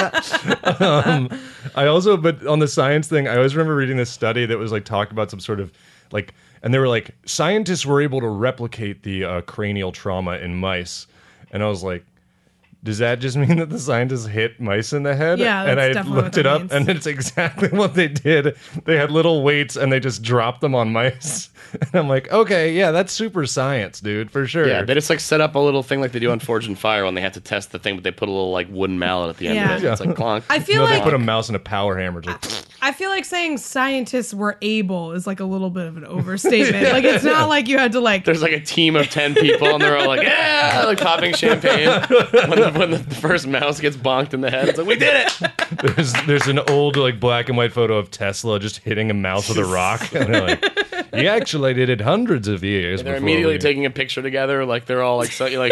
ah! I also, but on the science thing, I always remember reading this study that was like talked about some sort of like, and they were like, scientists were able to replicate the cranial trauma in mice, and I was like, does that just mean that the scientists hit mice in the head? Yeah, and that's I definitely looked what it that up, means. and it's exactly what they did. They had little weights, and they just dropped them on mice. And I'm like, okay, yeah, that's super science, dude, for sure. Yeah, they just like set up a little thing like they do on Forged in Fire when they have to test the thing, but they put a little like wooden mallet at the end Yeah. of it. It's like clonk. I feel No, they like put a mouse in a power hammer. Just like, I feel like saying scientists were able is like a little bit of an overstatement. Like it's not like you had to like There's like a team of 10 people, and they're all like, yeah, like popping champagne. When the first mouse gets bonked in the head, it's like, we did it. there's an old like black and white photo of Tesla just hitting a mouse with a rock, and they're like, he actually did it hundreds of years. They're before immediately we-" taking a picture together, like they're all like, so, like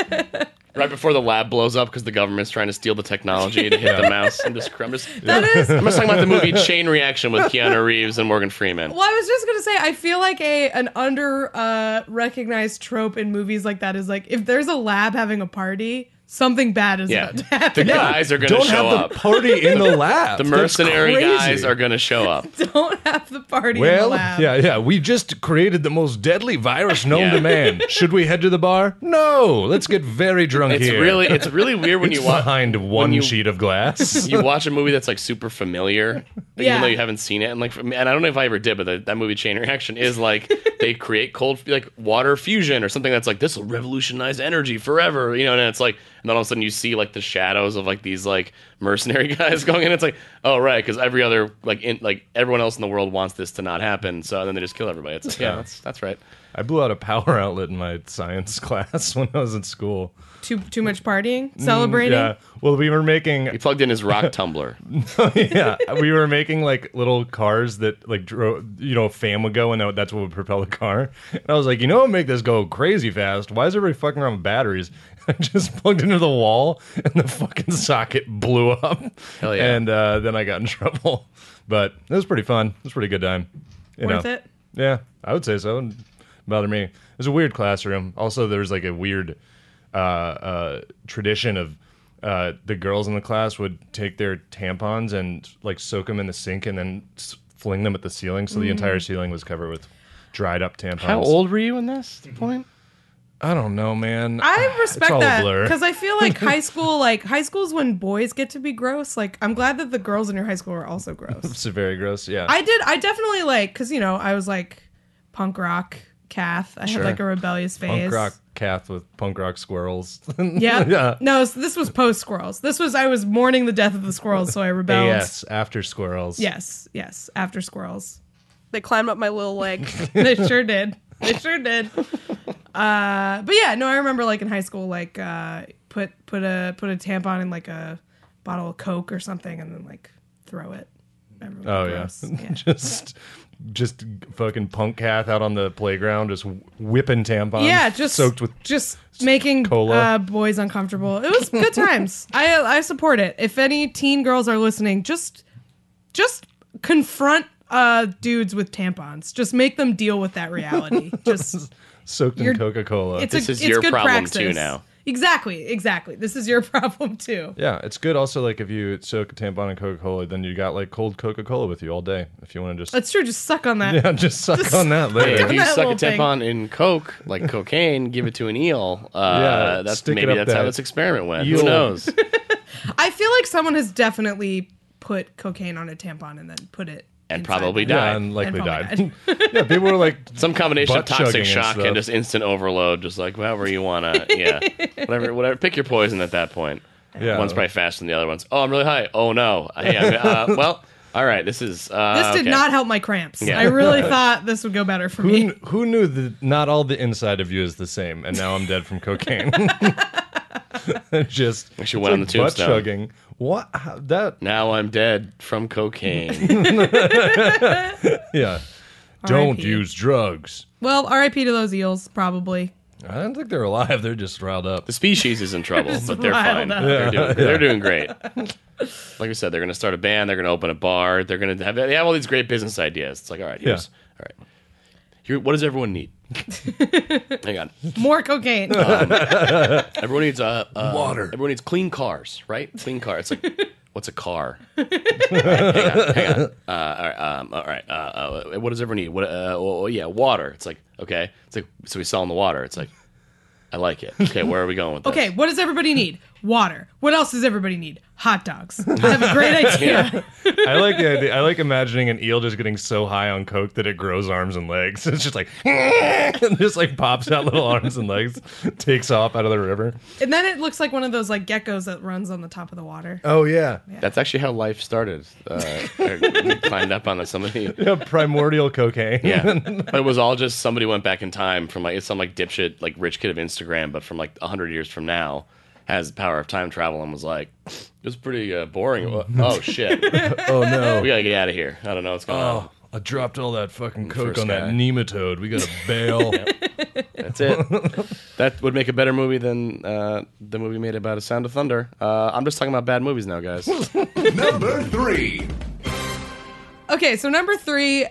right before the lab blows up because the government's trying to steal the technology to hit the mouse. I'm just that is. I'm just talking about the movie Chain Reaction with Keanu Reeves and Morgan Freeman. Well, I was just gonna say, I feel like an under recognized trope in movies like that is like if there's a lab having a party, something bad is Yeah, about to happen. the guys are going to Don't show have up. the party in the lab. The That's mercenary crazy. guys are going to show up. Don't have the party in the Well, lab. yeah. We just created the most deadly virus known Yeah. to man. Should we head to the bar? No. Let's get very drunk It's here. really weird when It's you watch behind one you- sheet of glass. you watch a movie that's like super familiar, Yeah. even though you haven't seen it. And like, and I don't know if I ever did, but that movie Chain Reaction is like they create like water fusion or something that's like this will revolutionize energy forever, you know. And it's like, and then all of a sudden you see like the shadows of like these like mercenary guys going in. It's like, oh right, because every other like everyone else in the world wants this to not happen, so then they just kill everybody. It's like, yeah, that's right. I blew out a power outlet in my science class when I was in school. Too much partying, celebrating. Yeah. Well, we were making He plugged in his rock tumbler. yeah, we were making like little cars that like drove, a fan would go and that's what would propel the car. And I was like, what would make this go crazy fast? Why is everybody fucking around with batteries? I just plugged into the wall and the fucking socket blew up. Hell yeah. And then I got in trouble. But it was pretty fun. It was a pretty good time. Worth it? Yeah, I would say so. It didn't bother me. It was a weird classroom. Also, there was like a weird tradition of the girls in the class would take their tampons and like soak them in the sink and then fling them at the ceiling, so the entire ceiling was covered with dried up tampons. How old were you in this point? I don't know, man. I It's respect all a that blur. because I feel like high school is when boys get to be gross. Like I'm glad that the girls in your high school are also gross. It's very gross. Yeah, I definitely like because I was like punk rock Kath. I Sure. had like a rebellious phase. punk rock Kath with punk rock squirrels. Yeah. Yeah. No, this was post squirrels. I was mourning the death of the squirrels, so I rebelled. AS after squirrels. Yes. After squirrels, they climbed up my little leg. They sure did. But yeah, no, I remember like in high school, like put a tampon in like a bottle of Coke or something, and then like throw it. Everyone Oh gross. yeah. just fucking punk Kath out on the playground, just whipping tampons. Yeah, just soaked with just making cola. boys uncomfortable. It was good times. I support it. If any teen girls are listening, just confront dudes with tampons. Just make them deal with that reality. Just soaked in You're- Coca-Cola. it's This a, is it's your good problem praxis. too now. Exactly. This is your problem too. Yeah, it's good also, like, if you soak a tampon in Coca-Cola, then you got, like, cold Coca-Cola with you all day. If you want to just... That's true. Just suck on that. Yeah, just suck on that Hey, later. if you that suck a little thing. tampon in Coke, like cocaine, give it to an eel. Yeah, That's stick it maybe up that's how that this experiment went. eel. Who knows? I feel like someone has definitely put cocaine on a tampon and then put it And inside probably them. died. Yeah, and likely And died. probably Yeah, people were like... Some combination of butt chugging toxic and shock stuff. and just instant overload, just like however you wanna, yeah, whatever. Pick your poison at that point. Yeah. One's probably faster than the other one's. Oh, I'm really high. Oh no. Hey, well, all right. This is. This did okay. not help my cramps. Yeah. I really thought this would go better for me. Who knew that not all the inside of you is the same, and now I'm dead from cocaine? Just I should went on the butt tombstone. chugging. What? How, that? Now I'm dead from cocaine. Yeah. Don't R.I.P.. use drugs. Well, R.I.P. to those eels, probably. I don't think they're alive. They're just riled up. The species is in trouble, but they're riled fine. up. They're doing great. Like I said, they're going to start a band. They're going to open a bar. They have all these great business ideas. It's like, all right, all right. Here, what does everyone need? Hang on. More cocaine. Everyone needs Water. Everyone needs clean cars, right? Clean car. It's like, what's a car? Hang on. All right. What does everyone need? Water. It's like, okay. It's like, so we selling the water. It's like, I like it. Okay, where are we going with this? Okay, what does everybody need? Water. What else does everybody need? Hot dogs. I have a great idea. I like the idea. I like imagining an eel just getting so high on coke that it grows arms and legs. It's just like, and just like pops out little arms and legs, takes off out of the river. And then it looks like one of those like geckos that runs on the top of the water. Oh yeah, That's actually how life started. We climbed up on somebody. yeah, primordial cocaine. Yeah, but it was all just somebody went back in time from like some like dipshit like rich kid of Instagram, but from like 100 years from now has the power of time travel and was like, it was pretty boring. Oh shit, Oh no. we gotta get out of here. I don't know what's going on. Oh, I dropped all that fucking coke First on that guy. nematode. We gotta bail. That's it. That would make a better movie than the movie made about A Sound of Thunder. I'm just talking about bad movies now, guys. Number 3. Okay, so number 3,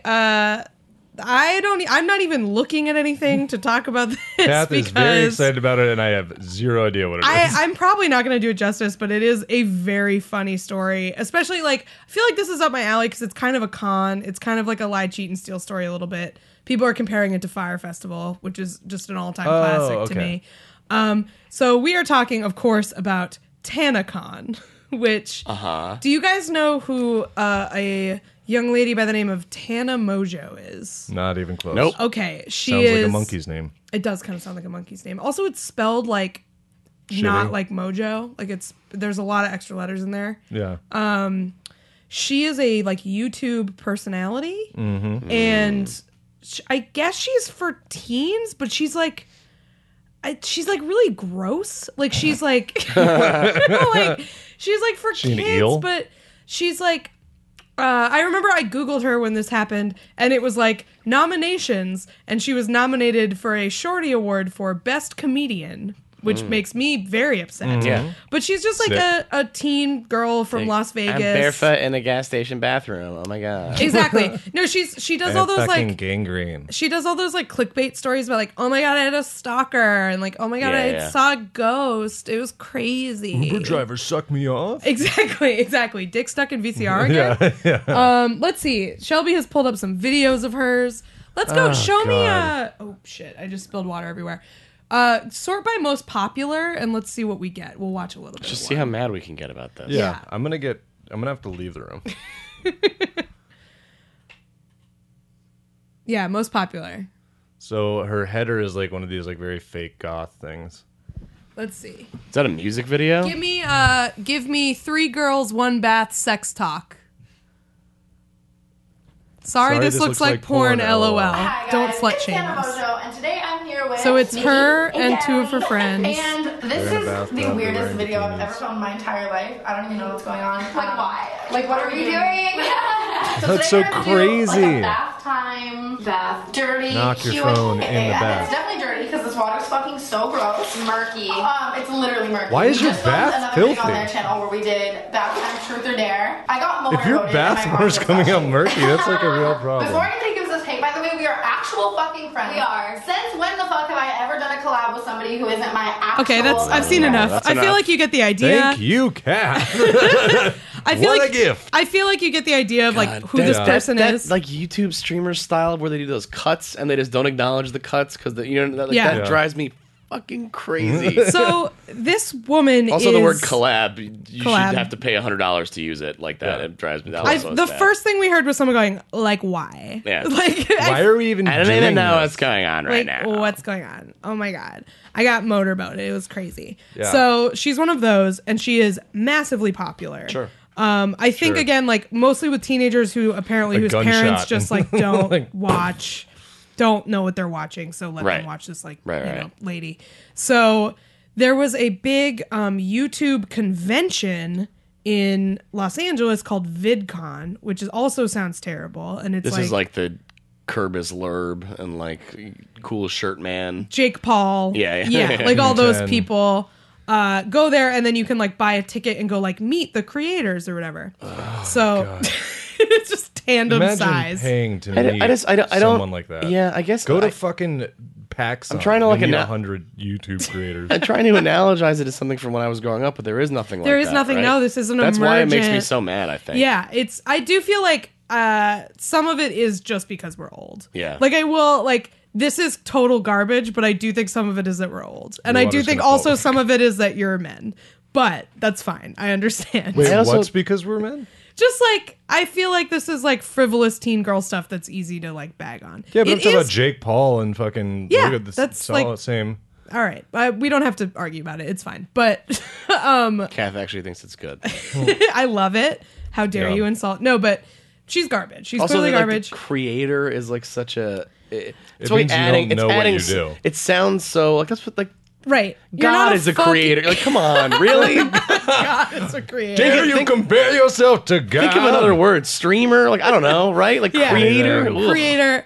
I'm not even looking at anything to talk about this Kath is very because excited about it, and I have zero idea what it is. I'm probably not going to do it justice, but it is a very funny story. Especially, like, I feel like this is up my alley because it's kind of a con. It's kind of like a lie, cheat, and steal story a little bit. People are comparing it to Fire Festival, which is just an all-time classic to okay. me. So we are talking, of course, about TanaCon, which... Do you guys know who a young lady by the name of Tana Mojo is? Not even close. Nope. Okay, she Sounds is... like a monkey's name. It does kind of sound like a monkey's name. Also, it's spelled like not like Mojo. Like there's a lot of extra letters in there. Yeah. She is a like YouTube personality, and I guess she's for teens, but she's like really gross. Like she's like, like she's like for She an kids, eel? but she's like. I remember I Googled her when this happened, and it was like nominations, and she was nominated for a Shorty Award for Best Comedian, which makes me very upset. Yeah. But she's just like Sick. a teen girl from Las Vegas. I'm barefoot in a gas station bathroom. Oh my god. Exactly. No, she does all those fucking like gangrene. she does all those like clickbait stories about like, oh my god, I had a stalker, and like, oh my god, Yeah, I yeah. saw a ghost. It was crazy. Uber driver sucked me off. Exactly. Dick stuck in VCR again. Yeah. Let's see. Shelby has pulled up some videos of hers. Let's go. Show me. Oh shit! I just spilled water everywhere. Sort by most popular, and let's see what we get. We'll watch a little bit. Just of see one. how mad we can get about this. Yeah. Yeah. I'm gonna have to leave the room. Yeah, most popular. So her header is like one of these like very fake goth things. Let's see. Is that a music video? Give me 3 girls, 1 bath, sex talk. Sorry, this looks like porn. LOL. Hi, guys. Don't slut It's shame Tana us. Mojo, and today I'm here with So it's me her and 2 of her Gabby. friends. And this They're in a is bathtub, the they're weirdest wearing video I've bikinis. ever filmed in my entire life. I don't even know what's going on. Like why? Like what are we doing? That's so today we're gonna do, crazy. like, a bath time, dirty. Knock your Q&A. phone in the bath. It's definitely dirty because this water's fucking so gross. Murky. It's literally murky. Why is We your just filmed bath another video filthy? on their channel where we did bath time truth or dare. I got If your motorboated in bath my water's mom's coming out session. murky, that's like a real problem. Before anybody gives us hate, by the way, we are actually actual fucking friends. We are. Since when the fuck have I ever done a collab with somebody who isn't my actual Okay, I've seen friend? enough. I feel like you get the idea. Thank you, Kat. I feel What like a gift. I feel like you get the idea of like God, who this person that, is. like YouTube streamer style where they do those cuts and they just don't acknowledge the cuts because that Yeah. that drives me fucking crazy. So this woman Also, is the word collab, you Collab. should have to pay $100 to use it like that. Yeah. It drives me. That I, also the is bad. first thing we heard was someone going like, "Why?" Yeah. Like, Why are we even I don't doing even know this? what's going on right like, now. what's going on? Oh my god, I got motorboated. It was crazy. Yeah. So she's one of those, and she is massively popular. Sure. I think Sure. again, like mostly with teenagers who apparently A whose gunshot. parents just like don't Like- don't know what they're watching, so let Right. them watch this like Right, you right. know lady. So there was a big YouTube convention in Los Angeles called VidCon, which is also sounds terrible, and it's This is like the Curb is Lurb and like Cool Shirt Man. Jake Paul. Yeah, yeah. yeah, like all those 10. people. Go there and then you can like buy a ticket and go like meet the creators or whatever. So it's just tandem Imagine size. paying to I meet don't. someone like that. Yeah, I guess Go to I- fucking PAX. I'm trying to, like, 100 YouTube creators. I'm trying to analogize it as something from when I was growing up, but there is nothing like that. There is nothing. right? No, this is an That's why it makes me emergent- so mad, I think. Yeah, it's. I do feel like some of it is just because we're old. Yeah. Like I will like. This is total garbage, but I do think some of it is that we're old, and Your I do water's think gonna also fall. some of it is that you're men. But that's fine. I understand. Wait, I also- what's because we're men? Just like I feel like this is like frivolous teen girl stuff that's easy to like bag on. Yeah, but It I'm talking is- about Jake Paul and fucking. Yeah, look at this. that's It's all like- the same. All right, we don't have to argue about it. It's fine. But Kath actually thinks it's good. I love it. How dare Yeah. you insult? No, but she's garbage. She's Also, clearly like, garbage. the creator is like such a. It's It really means you adding. don't It's know what adding. you do. It sounds so like that's what like Right. You're God not is a fucking- creator. Like, come on, really? God is a creator. Dare you compare yourself to God? Think of another word. Streamer. Like I don't know, right? Like Yeah. creator. Creator. Ugh. Creator.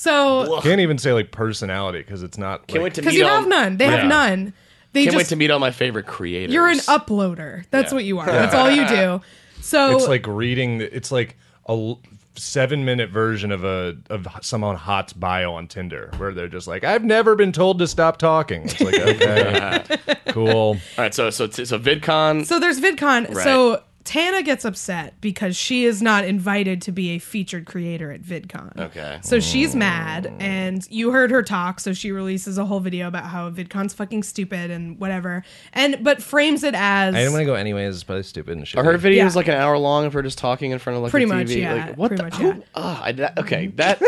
So Can't even say like personality because it's not. Can't like, wait to because meet you all. have none. They have Yeah. none. They Can't wait just to meet all my favorite creators. you're an uploader. That's Yeah. what you are. That's all you do. So It's like reading. It's like a 7-minute version of someone hot's bio on Tinder, where they're just like, "I've never been told to stop talking." It's like, okay, cool. All right, so VidCon. So there's VidCon. Right. So Tana gets upset because she is not invited to be a featured creator at VidCon. Okay. So she's mad, and you heard her talk. So she releases a whole video about how VidCon's fucking stupid and whatever, but frames it as I didn't want to go anyways. It's probably stupid and shit. Are her videos Yeah. like an hour long of her just talking in front of like Pretty the much, TV? yeah. Like, what Pretty the? much, Who? yeah. Okay, that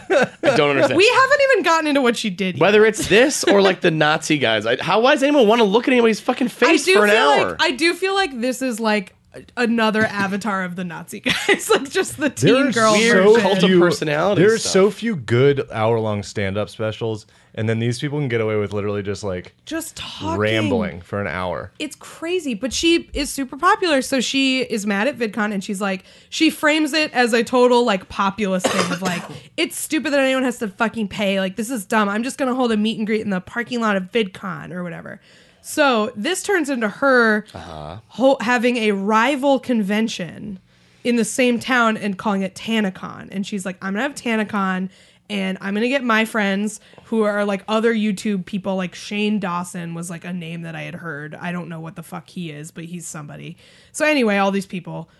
I don't understand. we haven't even gotten into what she did yet. Whether it's this or like the Nazi guys, why does anyone want to look at anybody's fucking face for an hour? I do feel like this is like another avatar of the Nazi guys, like just the teen girl weird version. cult of personality There's stuff. so few good hour-long stand-up specials, and then these people can get away with literally just like just talking, rambling for an hour. It's crazy, but she is super popular, so she is mad at VidCon, and she's like, she frames it as a total like populist thing of like, it's stupid that anyone has to fucking pay. Like this is dumb. I'm just gonna hold a meet and greet in the parking lot of VidCon or whatever. So this turns into her having a rival convention in the same town and calling it TanaCon. And she's like, I'm going to have TanaCon and I'm going to get my friends who are like other YouTube people. Like Shane Dawson was like a name that I had heard. I don't know what the fuck he is, but he's somebody. So anyway, all these people.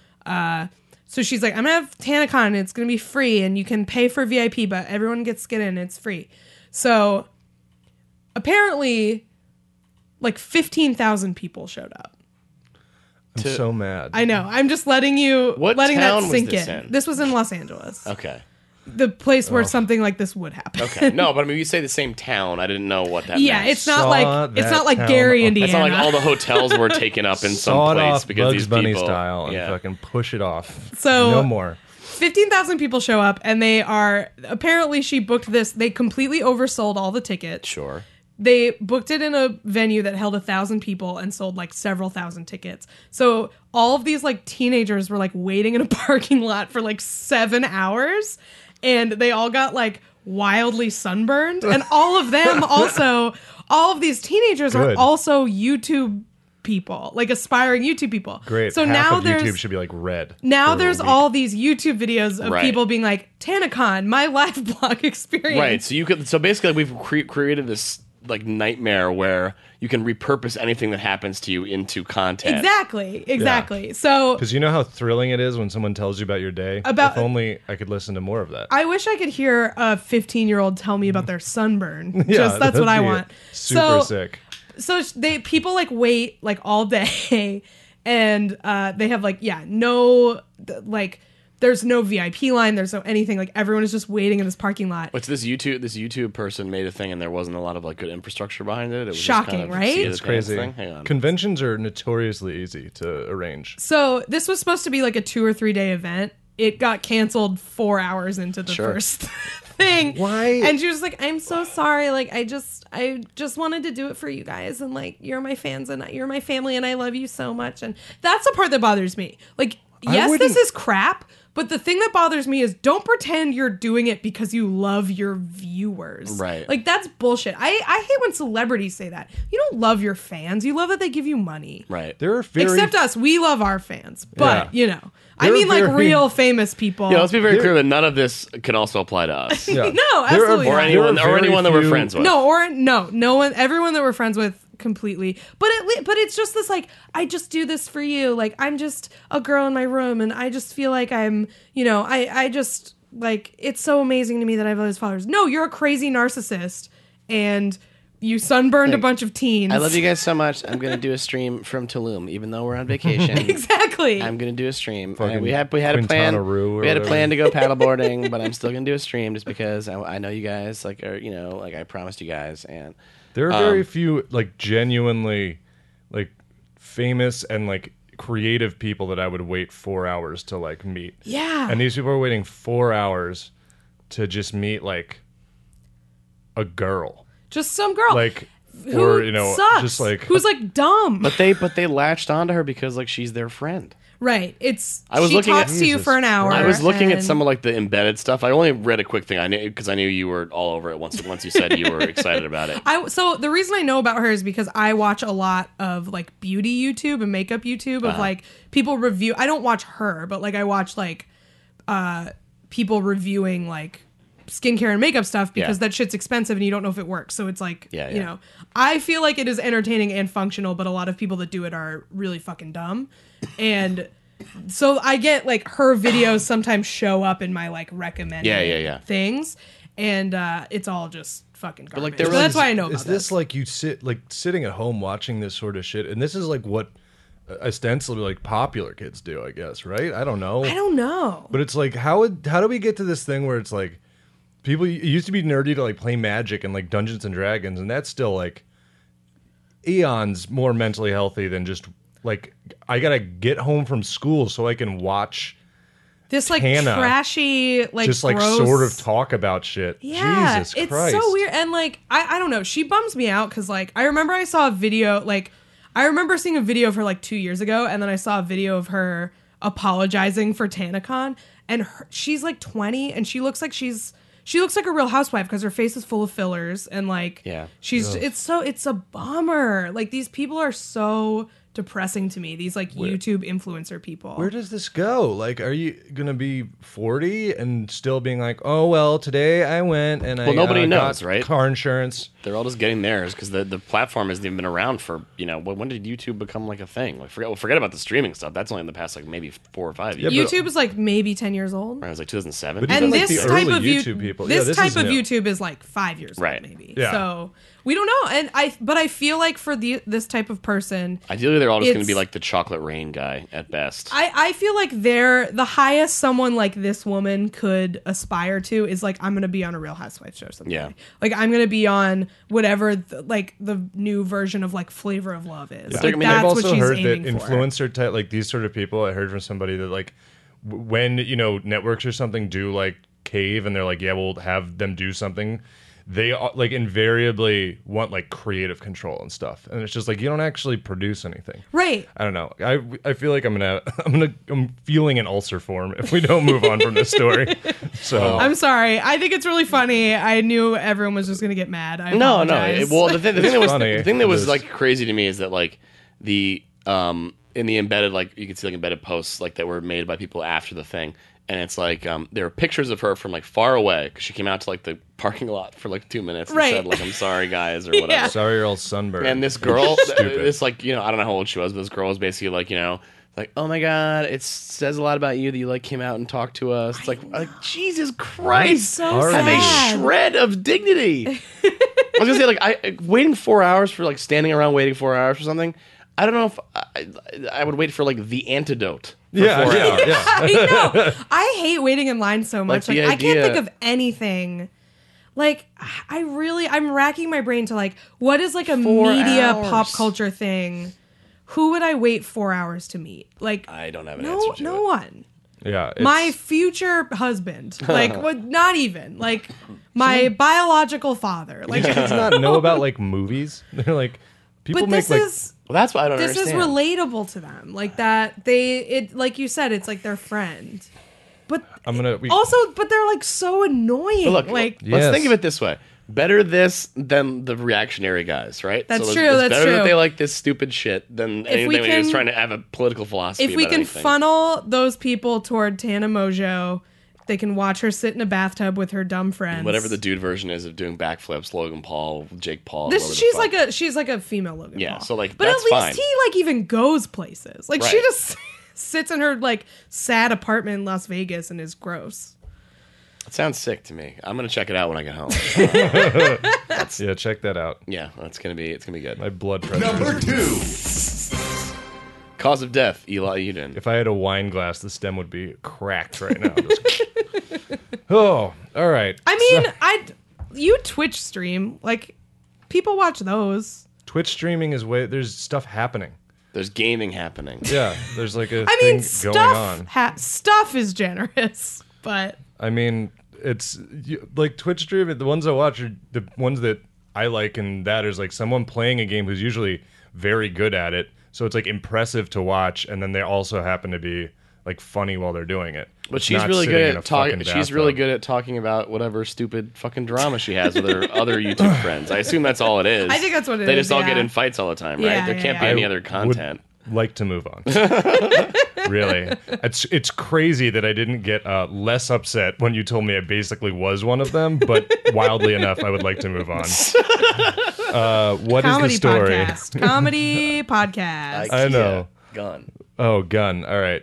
So she's like, I'm going to have TanaCon and it's going to be free and you can pay for VIP, but everyone gets skin in. It's free. So apparently like 15,000 people showed up. I'm so mad. I know. I'm just letting What that town was sink this in. in? This was in Los Angeles. Okay. The place where something like this would happen. Okay. No, but I mean, you say the same town. I didn't know what that Yeah, meant. it's not Saw like it's that not like town. Gary, It's Indiana. It's not like all the hotels were taken up in some Saw it place off because Bugs these Bunny people. style and yeah. fucking push it off. So- no more. 15,000 people show up, and they are apparently she booked this. They completely oversold all the tickets. Sure. They booked it in a venue that held 1,000 people and sold like several thousand tickets. So all of these like teenagers were like waiting in a parking lot for like 7 hours, and they all got like wildly sunburned. And all of them also, all of these teenagers are Good. also YouTube people, like aspiring YouTube people. Great. So Half now of there's YouTube should be like red. now for a there's week. all these YouTube videos of Right. people being like, TanaCon, my live blog experience. Right. So you could. So basically, we've created this like nightmare where you can repurpose anything that happens to you into content. Exactly. So Because you know how thrilling it is when someone tells you about your day? About- if only I could listen to more of that. I wish I could hear a 15-year-old tell me about their sunburn. Yeah, That's what that'd I be want. Super sick. So people like wait like all day, and they have like there's no VIP line, there's no anything. Like everyone is just waiting in this parking lot. Which this YouTube person made a thing, and there wasn't a lot of like good infrastructure behind it. It was Shocking, just kind of right? see the It's crazy. thing. Hang on. Conventions are notoriously easy to arrange. So this was supposed to be like a 2 or 3 day event. It got canceled 4 hours into the Sure. first thing. Why? And she was like, "I'm so sorry. Like, I just wanted to do it for you guys, and like, you're my fans, and you're my family, and I love you so much." And that's the part that bothers me. Like, yes, this wouldn't- is crap. But the thing that bothers me is don't pretend you're doing it because you love your viewers. Right. Like, that's bullshit. I hate when celebrities say that. You don't love your fans. You love that they give you money. Right. There are very Except us. We love our fans. But, Yeah. you know. I They're mean, like, very- real famous people. Yeah, let's be very clear that none of this can also apply to us. Yeah. No, There are- absolutely Or not. anyone, there are or very anyone that we're few- friends with. No one, everyone that we're friends with completely. But it's just this like, I just do this for you. Like, I'm just a girl in my room, and I just feel like I'm, you know, I just like, it's so amazing to me that I have all these followers. No, you're a crazy narcissist, and you sunburned a bunch of teens. I love you guys so much. I'm gonna do a stream from Tulum, even though we're on vacation. Exactly. I'm gonna do a stream. Fucking We had a plan. Quintana Roo or We had a whatever. plan to go paddleboarding, but I'm still gonna do a stream just because I know you guys. Like, like I promised you guys, and There are very few like genuinely like famous and like creative people that I would wait 4 hours to like meet. Yeah. And these people are waiting 4 hours to just meet like a girl. Just some girl. Like who or you know sucks, just like who's like dumb. but they latched onto her because like she's their friend. Right. It's I was she looking at- talks to you Jesus for an hour. I was looking at and- some of like the embedded stuff. I only read a quick thing. I knew because I knew you were all over it once you said you were excited about it. So the reason I know about her is because I watch a lot of like beauty YouTube and makeup YouTube of like people review. I don't watch her, but like I watch like people reviewing like skincare and makeup stuff because Yeah. that shit's expensive and you don't know if it works. So it's like, Yeah, you yeah. know, I feel like it is entertaining and functional, but a lot of people that do it are really fucking dumb. And so I get like her videos sometimes show up in my like recommended Yeah. things. And it's all just fucking garbage. like, there So was- that's why I know about Is this like you sitting at home watching this sort of shit? And this is like what ostensibly like popular kids do, I guess, right? I don't know. I don't know. But it's like how do we get to this thing where it's like people it used to be nerdy to like play Magic and like Dungeons and Dragons, and that's still like eons more mentally healthy than just like I gotta get home from school so I can watch This like Tana trashy, like just like gross, sort of talk about shit. Yeah, Jesus it's Christ. so weird. And like I don't know, she bums me out because like I remember I saw a video like I remember seeing a video of her like 2 years ago, and then I saw a video of her apologizing for TanaCon, and she's like 20, and she looks like a real housewife because her face is full of fillers, and like Yeah. it's a bummer. Like these people are so depressing to me. These like YouTube influencer people. Where does this go? Like, are you gonna be 40 and still being like, oh well, today I went and I nobody got knows, right? car insurance. They're all just getting theirs because the platform hasn't even been around for when did YouTube become like a thing? Like forget about the streaming stuff. That's only in the past like maybe 4 or 5 years. Yeah, but- YouTube is like maybe 10 years old. It was like 2007. But And even, like, this the type early of YouTube people. Yeah, this this type is of new. YouTube is like 5 years Right. old, maybe. Yeah. So we don't know, and I feel like for this type of person, Ideally, they're all just going to be it's- like the chocolate rain guy at best. I feel like the highest someone like this woman could aspire to is like, I'm gonna be on a Real Housewives show someday. Yeah. Like I'm gonna be on whatever the new version of like Flavor of Love is. Yeah. Like, I mean, that's I've also what she's heard that aiming for. influencer type, like these sort of people. I heard from somebody that like when networks or something do like cave and they're like, yeah, we'll have them do something. They like invariably want like creative control and stuff, and it's just like you don't actually produce anything. Right. I don't know. I feel like I'm feeling an ulcer form if we don't move on from this story. So I'm sorry. I think it's really funny. I knew everyone was just gonna get mad. I No. apologize. Well, the thing that was funny. the thing that It was is. like crazy to me is that like the in the embedded, like you can see like embedded posts like that were made by people after the thing, and it's like there are pictures of her from like far away because she came out to like the parking lot for like 2 minutes and Right. said like I'm sorry guys or whatever. Yeah. Sorry, you're all sunburned. And this girl, Stupid. this like I don't know how old she was, but this girl was basically like like oh my god, it says a lot about you that you like came out and talked to us. It's like Jesus Christ, So Are have a sad. shred of dignity. I was gonna say like I waiting 4 hours for like standing around waiting 4 hours for something. I don't know if I would wait for like the antidote. For 4 hours. yeah. I know. I hate waiting in line so much. Like, the I can't idea- think of anything. Like, I'm racking my brain to like, what is like a 4 media hours. pop culture thing? Who would I wait 4 hours to meet? Like, I don't have an answer to no it. one. Yeah, My future husband. Like, what? Not even. Like, my biological father. Like, kids not know about like movies. They're like people but make this like is. Well, that's why I don't This is understand. relatable to them, like that. Like you said, it's like their friend. But I'm gonna but they're like so annoying. But look, like Yeah. let's Yes. think of it this way: better this than the reactionary guys, right? That's it's true, It's that's better that true. they like this stupid shit than anything we when you're just can- trying to have a political philosophy. if we about can anything. funnel those people toward Tana Mojo, they can watch her sit in a bathtub with her dumb friends. whatever the dude version is of doing backflips, Logan Paul, Jake Paul. This whoever the fuck. she's like a female Logan Yeah, Paul. so, like, but that's at least fine. he like even goes places. Like she Right. just sits in her like sad apartment in Las Vegas and is gross. It sounds sick to me. I'm gonna check it out when I get home. yeah, check that out. Yeah, it's gonna be good. My blood pressure. Number 2. Cause of death, Eli Eden. If I had a wine glass, the stem would be cracked right now. Just- oh, all right. I mean, you Twitch stream, like people watch those. Twitch streaming is there's stuff happening. There's gaming happening. Yeah, there's like a I thing mean, going on. stuff is generous, but I mean, it's like Twitch stream. The ones I watch are the ones that I like, and that is like someone playing a game who's usually very good at it. So it's like impressive to watch, and then they also happen to be like funny while they're doing it. But It's she's not really sitting good in a at talking. fucking She's really bathtub. good at talking about whatever stupid fucking drama she has with her other YouTube friends. I assume that's all it is. I think that's what it they is, just all yeah. get in fights all the time, right? Yeah, There yeah, can't yeah. be any I other content. Would like to move on. Really, it's crazy that I didn't get less upset when you told me I basically was one of them. But wildly enough, I would like to move on. What is comedy the story? podcast. Comedy podcast. I know. Gun. Oh, gun. All right.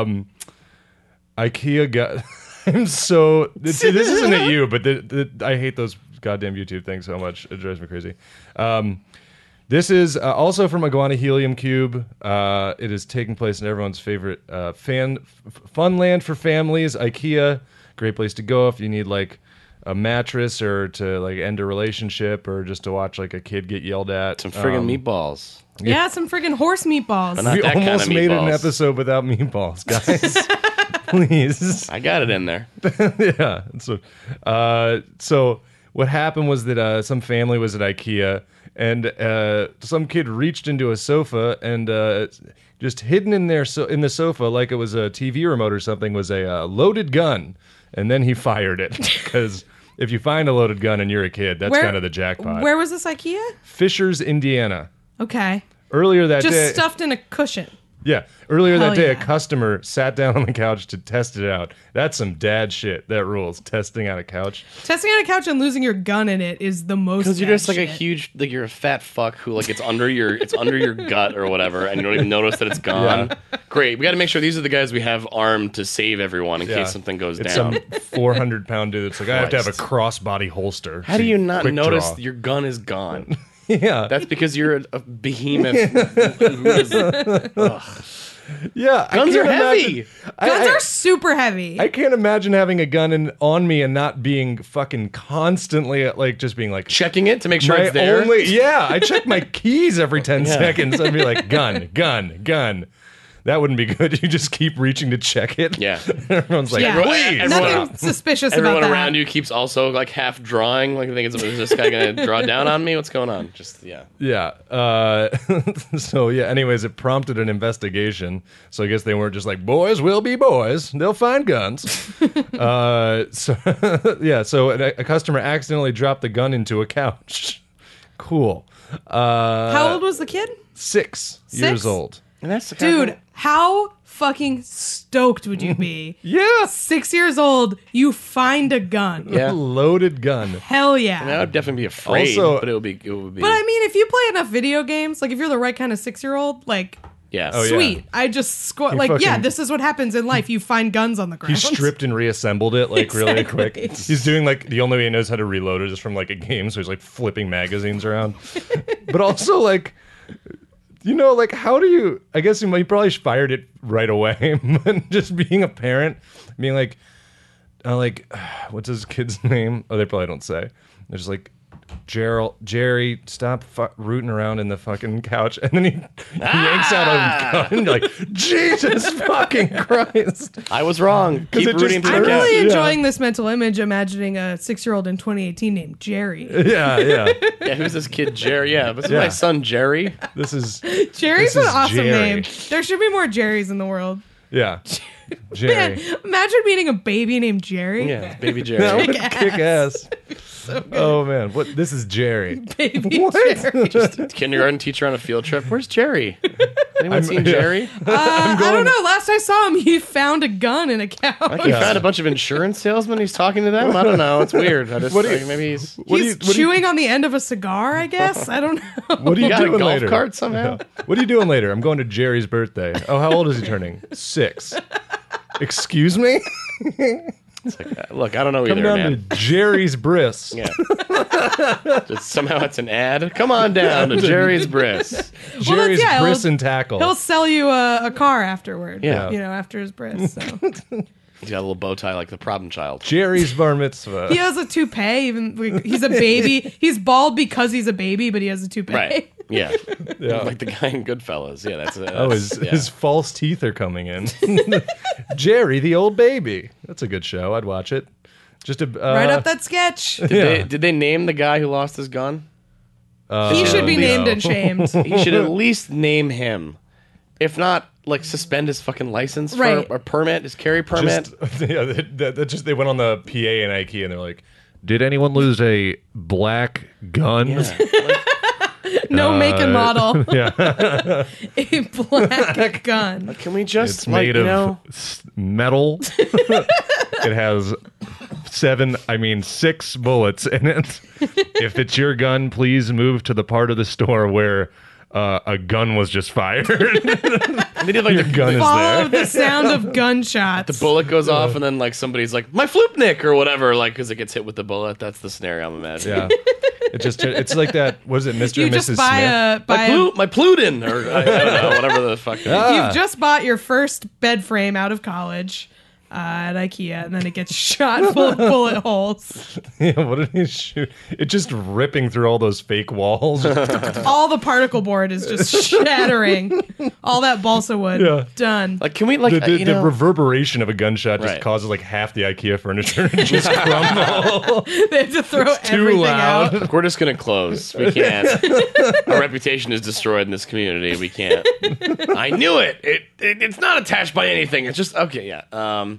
IKEA gun. I'm so. This isn't at you, but I hate those goddamn YouTube things so much. It drives me crazy. This is also from Iguana Helium Cube. It is taking place in everyone's favorite fun land for families, IKEA. Great place to go if you need like a mattress or to like end a relationship or just to watch like a kid get yelled at. Some friggin' meatballs. Yeah, some friggin' horse meatballs. But not We that kind almost of made an meatballs. episode without meatballs, guys. Please. I got it in there. Yeah. So what happened was that some family was at IKEA, and some kid reached into a sofa and just hidden in there in the sofa like it was a TV remote or something was a loaded gun, and then he fired it because if you find a loaded gun and you're a kid, that's kind of the jackpot. Where was this IKEA? Fishers, Indiana. Okay. Earlier that Just day, stuffed in a cushion. yeah. Earlier Hell that day, yeah. a customer sat down on the couch to test it out. That's some dad shit. That rules. Testing out a couch. Testing on a couch and losing your gun in it is the most. Because you're dad just like a shit. huge, like you're a fat fuck who like it's under your gut or whatever, and you don't even notice that it's gone. Great, we got to make sure these are the guys we have armed to save everyone in Yeah. case something goes It's down. some 400-pound dude that's like, I have to have a Christ. crossbody holster. How do you not Quick notice draw. your gun is gone? Yeah. That's because you're a behemoth. Yeah. I Guns are can't heavy. imagine- Guns I- are super heavy. I can't imagine having a gun on me and not being fucking constantly like just being like Checking it to make sure my it's there. yeah, I check my keys every 10 seconds. I'd be like, gun. That wouldn't be good. You just keep reaching to check it. Yeah. Everyone's like, yeah, please. everyone- nothing suspicious Everyone about around that. you keeps also like half drawing. Like, is this guy going to draw down on me? What's going on? Just, yeah. Yeah. So, yeah, anyways, it prompted an investigation. So I guess they weren't just like, boys will be boys. They'll find guns. So a customer accidentally dropped the gun into a couch. Cool. How old was the kid? 6 years old. And that's the kind Dude, of, how fucking stoked would you be? Yeah. 6 years old, you find a gun. Yeah. A loaded gun. Hell yeah. I mean, I would definitely be afraid, Also- but it would be. But I mean, if you play enough video games, like if you're the right kind of 6-year-old, like yeah. Oh, yeah. sweet. I just score. He Like, yeah, fucking- this is what happens in life. You find guns on the ground. He stripped and reassembled it like really Exactly. quick. He's doing like the only way he knows how to reload it is from like a game, so he's like flipping magazines around. But also like, you know, like how do you? I guess he probably fired it right away. But just being a parent, being like, what's his kid's name? Oh, they probably don't say. They're just like, Jerry, stop rooting around in the fucking couch. And then he yanks out a gun. You're like, Jesus fucking Christ. I was wrong. Keep it just rooting for the I'm turned cat. really Yeah. enjoying this mental image, imagining a 6-year-old in 2018 named Jerry. Yeah. Yeah, who's this kid, Jerry? Yeah, this is Yeah. my son, Jerry. This is Jerry's This an is awesome Jerry. name. There should be more Jerrys in the world. yeah. Man, Jerry. imagine meeting a baby named Jerry. Yeah, it's baby That Jerry. would kick ass. Oh man, what? This is Jerry. Baby What? Jerry. Kindergarten teacher on a field trip. Where's Jerry? Anyone seen yeah. Jerry? I don't know. Last I saw him, he found a gun in a couch. Like he found a bunch of insurance salesmen. He's talking to them. I don't know. It's weird. I just What do you- like, maybe he's He's chewing on the end of a cigar, I guess. I don't know. What are you got a doing golf later? cart somehow. What are you doing later? I'm going to Jerry's birthday. Oh, how old is he turning? 6. Excuse me? Look, I don't know Come either, down man. to Jerry's Briss. Yeah. Just somehow it's an ad. Come on down to Jerry's Briss. Jerry's yeah, Briss he'll- and Tackle. He'll sell you a car afterward. Yeah. You know, after his bris. So. He's got a little bow tie like the problem child. Jerry's bar mitzvah. He has a toupee. Even like, he's a baby. He's bald because he's a baby, but he has a toupee. Right. Yeah. Yeah. Like the guy in Goodfellas. Yeah, that's it. Oh, his false teeth are coming in. Jerry, the old baby. That's a good show. I'd watch it. Just a Right up that sketch. Did they name the guy who lost his gun? He should be no. named and shamed. You should at least name him. If not, like suspend his fucking license for Right. a permit, his carry permit. Just, yeah, they went on the PA in IKEA and they're like, "Did anyone lose a black gun?" Yeah. No make and model. Yeah. A black gun. Can we just It's like made you of know? metal. It has 6 bullets in it. If it's your gun, please move to the part of the store where a gun was just fired. They did like Your the gun is Follow there. the sound of gunshots. bullet goes off and then like somebody's like my Floopnik or whatever, like because it gets hit with the bullet. That's the scenario I'm imagining. Yeah. It's like that. Was it Mr. You and just Mrs. buy Smith? My Pluton or I don't know, whatever the fuck. You've just bought your first bed frame out of college at IKEA, and then it gets shot full of bullet holes. Yeah, what did he shoot? It's just ripping through all those fake walls. All the particle board is just shattering. All that balsa wood. Yeah. Done. Like, can we like the you know? reverberation of a gunshot just Right. causes like half the IKEA furniture to just crumble. They have to throw too everything loud. out. We're just gonna close. We can't. Our reputation is destroyed in this community. We can't. I knew it. It's not attached by anything. It's just okay. Yeah.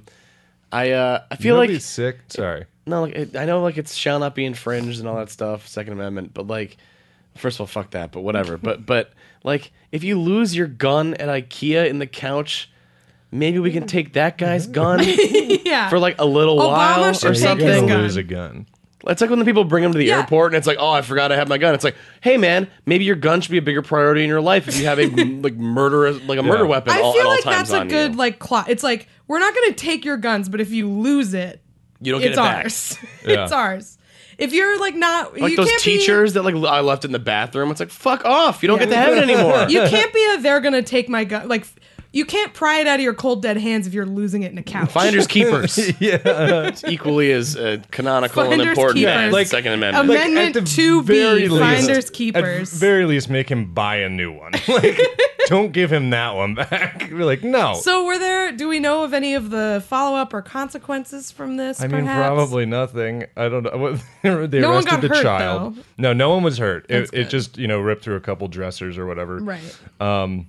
I feel like Nobody's sick. Sorry. no. Like I know like it shall not be infringed and all that stuff. Second Amendment. But like, first of all, fuck that. But whatever. but like, if you lose your gun at IKEA in the couch, maybe we can take that guy's gun Yeah. for like a little Obama while should or take something. his Gonna gun. lose a gun. It's like when the people bring him to the Yeah. airport and it's like, oh, I forgot I have my gun. It's like, hey man, maybe your gun should be a bigger priority in your life if you have a like murder weapon I at feel all like times that's a on good you. like it's like we're not going to take your guns, but if you lose it, You don't get it's it back. ours. Yeah. It's ours. If you're like not Like you those can't teachers that like I left in the bathroom. It's like, fuck off. You don't get to have it anymore. Be, you can't be a they're going to take my gun like. You can't pry it out of your cold dead hands if you're losing it in a couch. Finders keepers. Yeah. It's equally as canonical and Finders important keepers. as Like, the Second Amendment. Like, Amendment at the 2B, very least- finders keepers. At very least, make him buy a new one. Like, don't give him that one back. Be like, no. So do we know of any of the follow-up or consequences from this, I mean, perhaps? probably nothing. I don't know. They No one arrested got the hurt, child. though. No, no one was hurt. That's It good. just, ripped through a couple dressers or whatever. Right.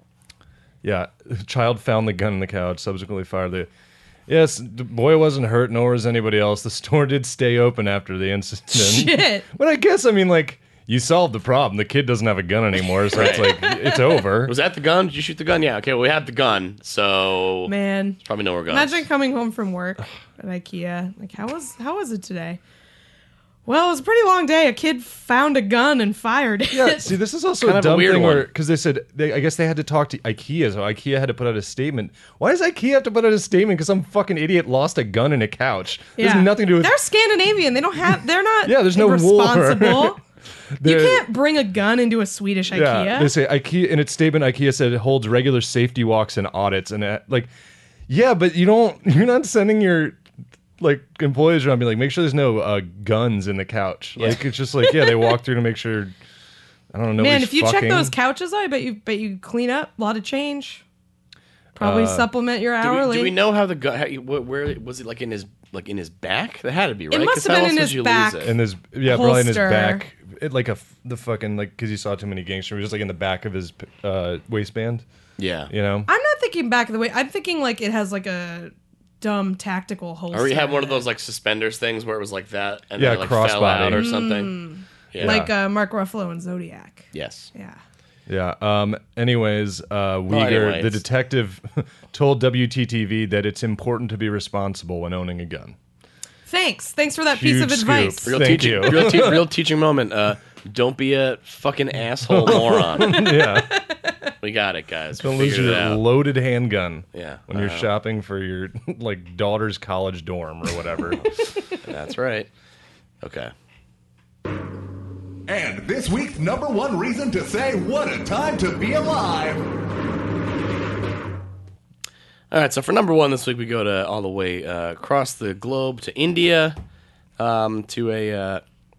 Yeah, the child found the gun in the couch, subsequently fired it. Yes, the boy wasn't hurt, nor was anybody else. The store did stay open after the incident. Shit. But I guess, I mean, like, you solved the problem. The kid doesn't have a gun anymore, so it's like it's over. Was that the gun? Did you shoot the gun? Yeah. Okay. Well, we have the gun, so Man, probably no more guns. imagine coming home from work at IKEA. Like, how was it today? Well, it was a pretty long day. A kid found a gun and fired it. Yeah, see, this is also Kind a of a dumb weird thing one. because they said I guess they had to talk to IKEA, so IKEA had to put out a statement. Why does IKEA have to put out a statement because some fucking idiot lost a gun in a couch? It has nothing to do with. They're Scandinavian. They don't have. They're not. Yeah, there's no war. responsible. You They're- can't bring a gun into a Swedish IKEA. Yeah, they say IKEA in its statement. IKEA said it holds regular safety walks and audits, and yeah, but you're not sending your employees around being like, make sure there's no guns in the couch. Like it's just like, yeah, they walk through to make sure. I don't know. Man, if you check those couches, I bet you clean up a lot of change. Probably supplement your hourly. Do we know how the gun? Where was it? Like in his back? That had to be right. It must 'Cause have how been in else his would you back. lose it? and there's probably in his holster. back. It the fucking because he saw too many gangsters. Just like in the back of his waistband. Yeah. You know. I'm not thinking back of the way. I'm thinking like it has like a dumb tactical holster. Or you had one of those like suspenders things where it was like that, and Yeah, then it, like fell crossbody. out or something. Yeah. like Mark Ruffalo in Zodiac. yes. Yeah. Yeah. Anyways, Uyghur, anyways. the detective, told WTTV that it's important to be responsible when owning a gun. Thanks for that Huge piece of scoop. advice. Real Thank teaching. you. Real teaching moment. Don't be a fucking asshole moron. Yeah. We got it, guys. Don't We lose figured your it out. loaded handgun. Yeah. When you're shopping for your daughter's college dorm or whatever. That's right. Okay. And this week's number one reason to say what a time to be alive. All right, so for number one this week, we go to all the way across the globe to India, to an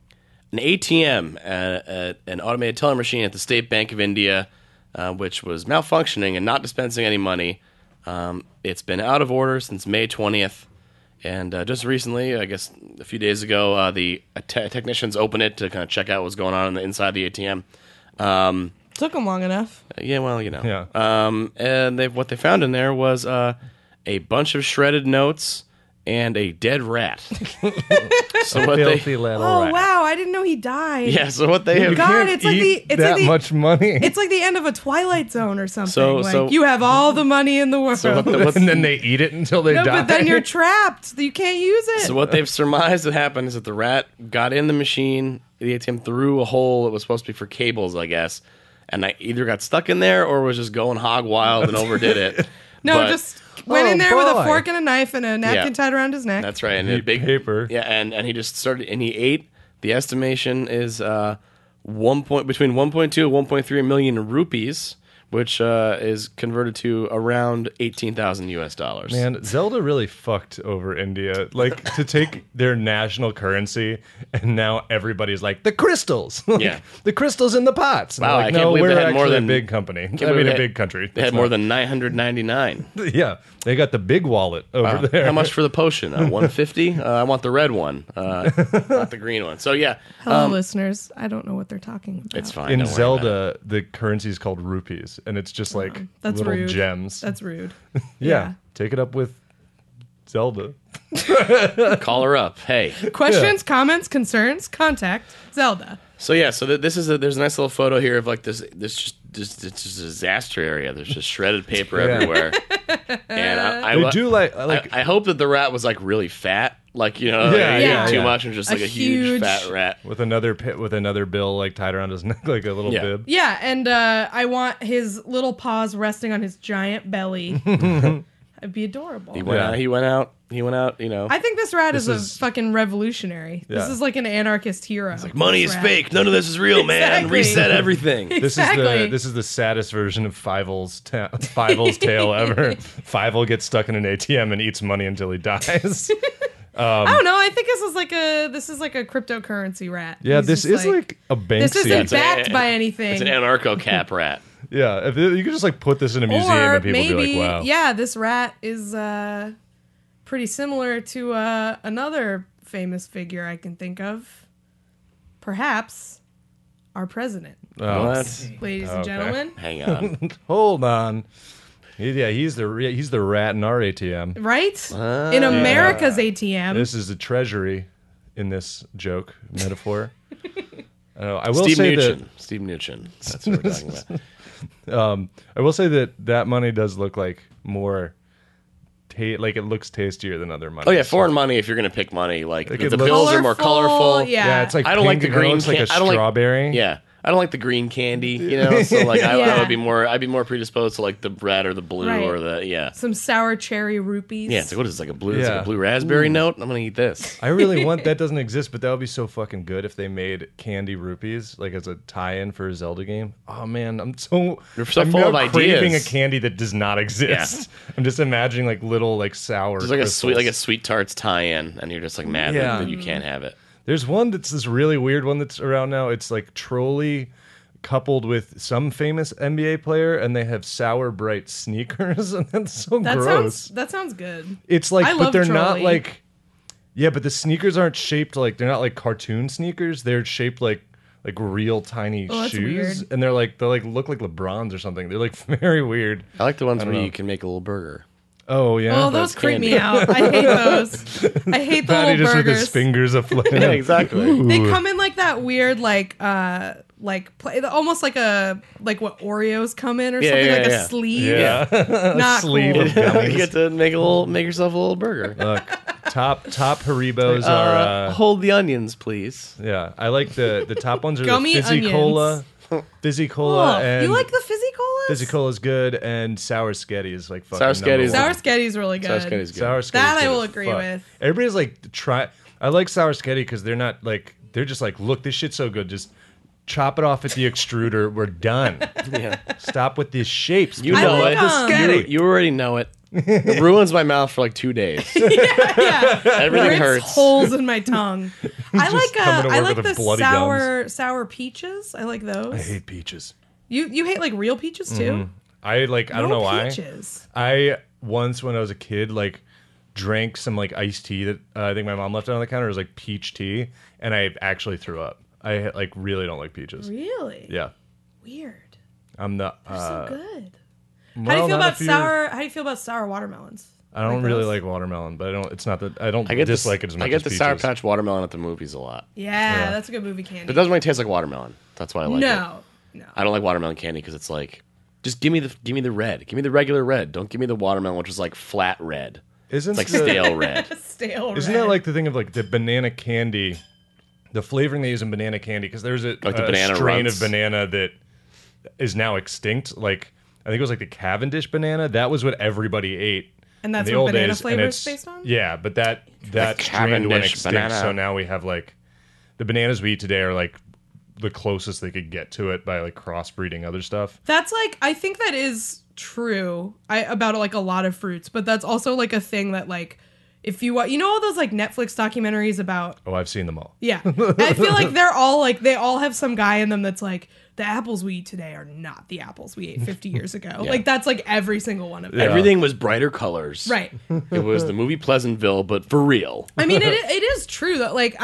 ATM, an automated teller machine at the State Bank of India, which was malfunctioning and not dispensing any money. It's been out of order since May 20th, and just recently, I guess a few days ago, the technicians opened it to kind of check out what's going on inside the ATM. Took them long enough. Yeah, well, you know. Yeah. And what they found in there was a bunch of shredded notes and a dead rat. So what they Filthy little Oh rat. wow, I didn't know he died. yeah, so what they have God, Can't it's like eat it's that like the much money. it's like the end of a Twilight Zone or something. So- you have all the money in the world. so what and then they eat it until they no, die. but then you're trapped. You can't use it. so what they've surmised that happened is that the rat got in the machine, the ATM through a hole that was supposed to be for cables, I guess, and I either got stuck in there or was just going hog wild and overdid it. no, But- just went in Oh, there with boy. a fork and a knife and a napkin Yeah. tied around his neck. That's right. And Neat a big paper. Yeah, and he just started, and he ate. The estimation is between 1.2 and 1.3 million rupees, which is converted to around $18,000. Man, Zelda really fucked over India. Like, to take their national currency, and now everybody's like, the crystals. Like, Yeah. The crystals in the pots. And Wow, like, I can't no, believe we're they had actually more than- a big company. I believe mean, they a had- big country. They had more than 999. Yeah, they got the big wallet over there. How much for the potion? 150. I want the red one, not the green one. So yeah, Hello, listeners. I don't know what they're talking about. it's fine. In don't worry about it. Zelda, the currency is called rupees, and it's just like That's little rude. gems. That's rude. yeah, take it up with Zelda. Call her up. Hey. Questions, comments, concerns, contact Zelda. So yeah, so there's a nice little photo here of like this just disaster area. There's just shredded paper Yeah. everywhere, and I They do like I hope that the rat was like really fat, like you know, Yeah, like, he ate yeah, too yeah. much and just like a huge fat rat. with another bill like tied around his neck, like a little Yeah. bib. Yeah, and I want his little paws resting on his giant belly. It'd be adorable. He went out. He went out. You know, I think this rat is is- a fucking revolutionary. This Yeah. is like an anarchist hero. like money is This rat. fake. None of this is real, man. Exactly. Reset everything. Exactly. This is the saddest version of Fievel's tale ever. Fievel gets stuck in an ATM and eats money until he dies. I don't know. I think this is like a cryptocurrency rat. Yeah, He's this just is like a Banksy. this isn't It's an- backed by anything. It's an anarcho cap rat. Yeah, if you could just like put this in a museum or and people maybe, be like, "Wow." yeah, this rat is pretty similar to another famous figure I can think of. Perhaps our president, Oh, What? ladies and Okay. gentlemen. Hang on. hold on. Yeah, he's the rat in our ATM. Right? In America's ATM. This is the treasury in this joke metaphor. I don't know. I will Steve say Mnuchin. Steve Mnuchin. That's what we're talking about. I will say that money does look like more, like it looks tastier than other money. Oh yeah, foreign money. If you're gonna pick money, like Like the it looks- bills are more colorful. Yeah. Yeah, it's like I don't like the pink, it green. looks like a I don't strawberry. Yeah, I don't like the green candy. You know, so like I Yeah. would be more. I'd be more predisposed to like the red or the blue Right. or the Some sour cherry rupees. Yeah, it's like what is this, like a blue? It's like Yeah. a blue raspberry note. I'm gonna eat this. I really want that doesn't exist, but that would be so fucking good if they made candy rupees like as a tie-in for a Zelda game. Oh man, I'm You're so I'm full now of craving ideas. a candy that does not exist. I'm just imagining like little like sour. There's like crystals. a sweet tarts tie-in, and you're just like mad Yeah. that you can't have it. There's one that's this really weird one that's around now. It's like Trolley coupled with some famous NBA player, and they have sour bright sneakers, and that's so gross. That sounds good. It's like, I but love they're not Trolley. like, yeah, but the sneakers aren't shaped like they're not like cartoon sneakers. They're shaped like real tiny Oh, that's shoes, weird. and they're like look like LeBrons or something. They're like very weird. I like the ones I where don't know. you can make a little burger. Oh yeah, Oh, those that's creep candy. me out. I hate those. I hate the Patty little just with his burgers. fingers afloat. Yeah, exactly. They come in like that weird, almost like what Oreos come in or Yeah, something, yeah, like yeah. a sleeve. Yeah, Not sleeve cool. of gummies. You get to make yourself a little burger. Look, top Haribos are Hold the onions, please. yeah. I like the top ones are Gummy the Fizzy onions. Cola, Fizzy Cola, Oh, and you like the fizzy colas? Fizzy Cola's good, and Sour Sketty is like fucking Sour Sketty's- number one. Sour Sketty's really good. Sour Sketty's good. Sour Sketty's That I good will as agree fuck. with. Everybody's like try. I like Sour Sketty because they're not like they're just like look, this shit's so good. Just chop it off at the extruder. We're done. Yeah. Stop with these shapes. You I know like it. 'em. Sketty. You already know it. It ruins my mouth for like 2 days. Yeah, Everything rips hurts. holes in my tongue. I coming to I work like with the a bloody sour peaches. I like those. I hate peaches. You hate like real peaches too? I don't know No why. peaches. I once when I was a kid like drank some like iced tea that I think my mom left on the counter. It was like peach tea, and I actually threw up. I like really don't like peaches. Really? Yeah, Weird. I'm not. They're so good. Well, How do you feel not about if you're- sour? How do you feel about sour watermelons? I don't Like really those? like watermelon, but I don't. It's not that I don't I get dislike it as much. I get as the peaches. Sour Patch watermelon at the movies a lot. Yeah, that's a good movie candy. But it doesn't really taste like watermelon. That's why I like it. no. I don't like watermelon candy because it's like, just give me the red. Give me the regular red. Don't give me the watermelon, which is like flat red. Isn't It's like the- stale red. Stale. Isn't red. that like the thing of like the banana candy, the flavoring they use in banana candy? Because there's a Like the banana strain runts? of banana that is now extinct. Like I think it was like the Cavendish banana. That was what everybody ate. And that's in the what old banana days, flavor and is it's- based on? Yeah, but that strain went Cavendish extinct. banana. So now we have like the bananas we eat today are like the closest they could get to it by like crossbreeding other stuff. That's like I think that is true. About like a lot of fruits, but that's also like a thing that like if you all those like Netflix documentaries about Oh, I've seen them all. yeah. I feel like they're all like they all have some guy in them that's like the apples we eat today are not the apples we ate 50 years ago. Like that's like every single one of them. Everything was brighter colors. Right. It was the movie Pleasantville, but for real. I mean, it is true that like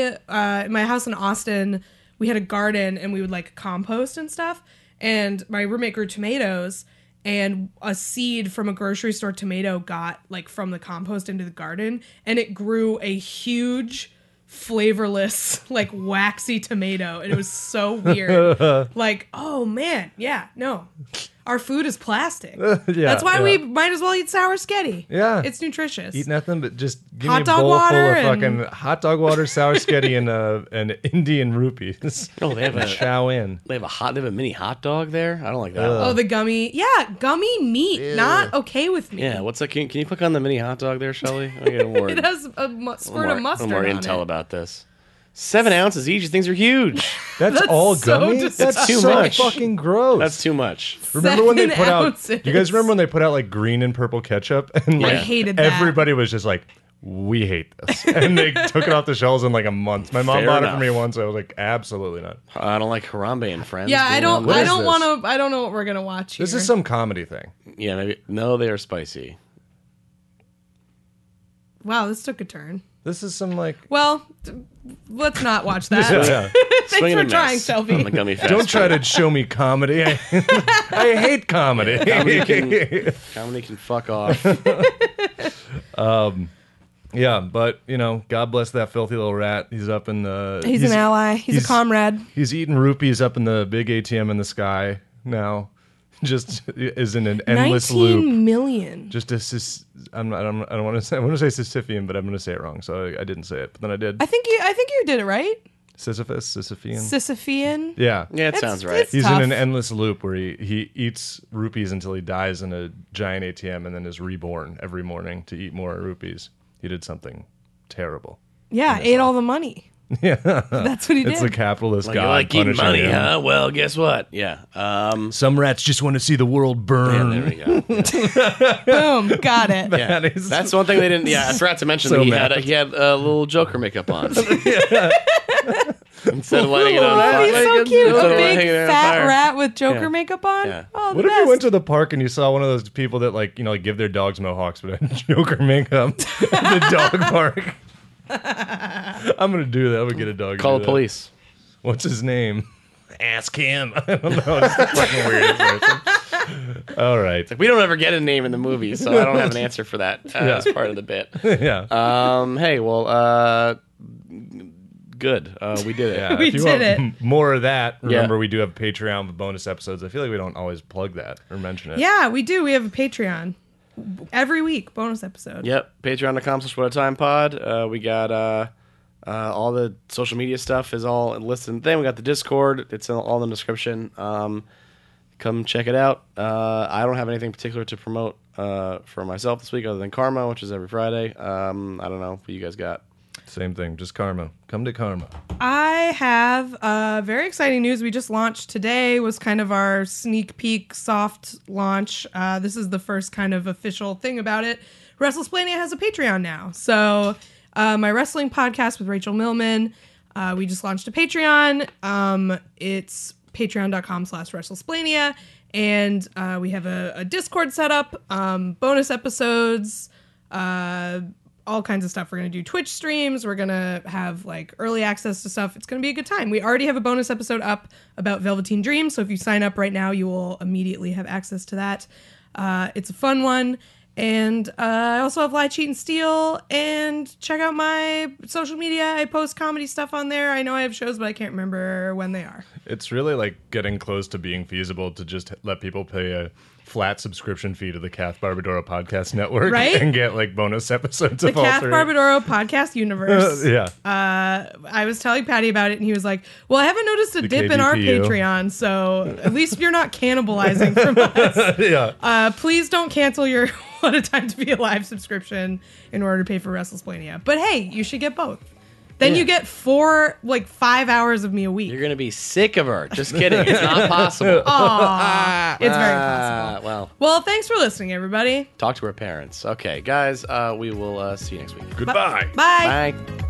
in my house in Austin, we had a garden and we would like compost and stuff. And my roommate grew tomatoes, and a seed from a grocery store tomato got like from the compost into the garden, and it grew a huge, flavorless, like waxy tomato, and it was so weird. Like, oh man, yeah, no. Our food is plastic. That's why we might as well eat sour sketty. Yeah. It's nutritious. Eat nothing but just give Hot me a dog bowl full water of and- fucking hot dog water, sour sketty, and Indian rupees. Oh, they have a Chow in. they have a mini hot dog there. I don't like that. Oh, the gummy. Yeah, gummy meat. Not okay with me. Yeah, what's that? Can you click on the mini hot dog there, Shelly? I get more. It has a squirt of mustard more on intel it. about this. 7 ounces each. These things are huge. That's That's all so gummy. disgusting. That's too so much. fucking gross. That's too much. Remember when they 7 put ounces. out? You guys remember when they put out like green and purple ketchup? And like I hated that. everybody was just like, "We hate this," and they took it off the shelves in like a month. My mom Fair bought it enough. for me once. I was like, "Absolutely not." I don't like Harambe and Friends. Yeah, I being on don't. What I is don't this? want to. I don't know what we're gonna watch here. This is some comedy thing. Yeah, maybe. No, they are spicy. Wow, this took a turn. This is some like. Well, let's not watch that. Yeah. Thanks Swing for and a trying, miss Shelby. on the gummy fest. Don't try to show me comedy. I hate comedy. Comedy can fuck off. Yeah, but God bless that filthy little rat. He's up in the. He's an ally. He's a comrade. He's eating rupees up in the big ATM in the sky now. Just is in an endless 19 loop. million. Just I don't want to say. I want to say Sisyphean, but I'm going to say it wrong, so I didn't say it. But then I did. I think you did it right. Sisyphean. Sisyphean. Yeah. Yeah, it sounds right. He's tough. in an endless loop where he eats rupees until he dies in a giant ATM and then is reborn every morning to eat more rupees. He did something terrible. Yeah, ate all the money. Yeah. That's what he did. It's the capitalist Like, god you like eating punishing money, him. huh? Well, guess what? Yeah. Some rats just want to see the world Yeah, burn. there we go. Boom, got it. Yeah. Is- That's one thing they didn't. Yeah, I forgot to mention So that he had a little Joker makeup on. Instead of lighting it on Oh, fire. he's so cute. Instead A of big lighting it on fat fire. rat with Joker Yeah. makeup on. Yeah. Oh, the What if best. you went to the park and you saw one of those people that like give their dogs mohawks but had Joker makeup at the dog park? I'm gonna do that. I'm gonna get a dog. to Call do the that. police. What's his name? Ask him. I don't know. It's the fucking weirdest person. All right. We don't ever get a name in the movie, so I don't have an answer for that as part of the bit. Yeah. Hey, well, good. We did it. Yeah, We if you did want it. more of that, remember Yeah. we do have Patreon with bonus episodes. I feel like we don't always plug that or mention it. Yeah, we do. We have a Patreon every week, bonus episode. Yep. Patreon.com/whatatimepod. We got all the social media stuff is all listed. Then we got the Discord. It's all in the description. Come check it out. I don't have anything particular to promote for myself this week other than Karma, which is every Friday. I don't know what you guys got. Same thing. Just Karma. Come to Karma. I have very exciting news. We just launched today. Was kind of our sneak peek soft launch. This is the first kind of official thing about it. WrestleSplania has a Patreon now. So my wrestling podcast with Rachel Millman. We just launched a Patreon. It's patreon.com/WrestleSplania. And we have a Discord set up, bonus episodes, all kinds of stuff. We're going to do Twitch streams. We're going to have like early access to stuff. It's going to be a good time. We already have a bonus episode up about Velveteen Dream. So if you sign up right now, you will immediately have access to that. It's a fun one. And I also have Lie, Cheat, and Steal. And check out my social media. I post comedy stuff on there. I know I have shows, but I can't remember when they are. It's really like getting close to being feasible to just let people pay a flat subscription fee to the Kath Barbadoro Podcast Network, Right? and get like bonus episodes The of all Kath three. Barbadoro podcast universe. Yeah. I was telling Patty about it, and he was like, "Well, I haven't noticed a The dip in our KBPU. Patreon, so at least you're not cannibalizing from us. Yeah. Please don't cancel your What a Time to Be Alive subscription in order to pay for WrestleSplania. But hey, you should get both. Then you get 5 hours of me a week. You're going to be sick of her. Just kidding. It's not possible. Aw, it's very possible. Well, thanks for listening, everybody. Talk to her parents. Okay, guys, we will see you next week. Goodbye. Bye. Bye.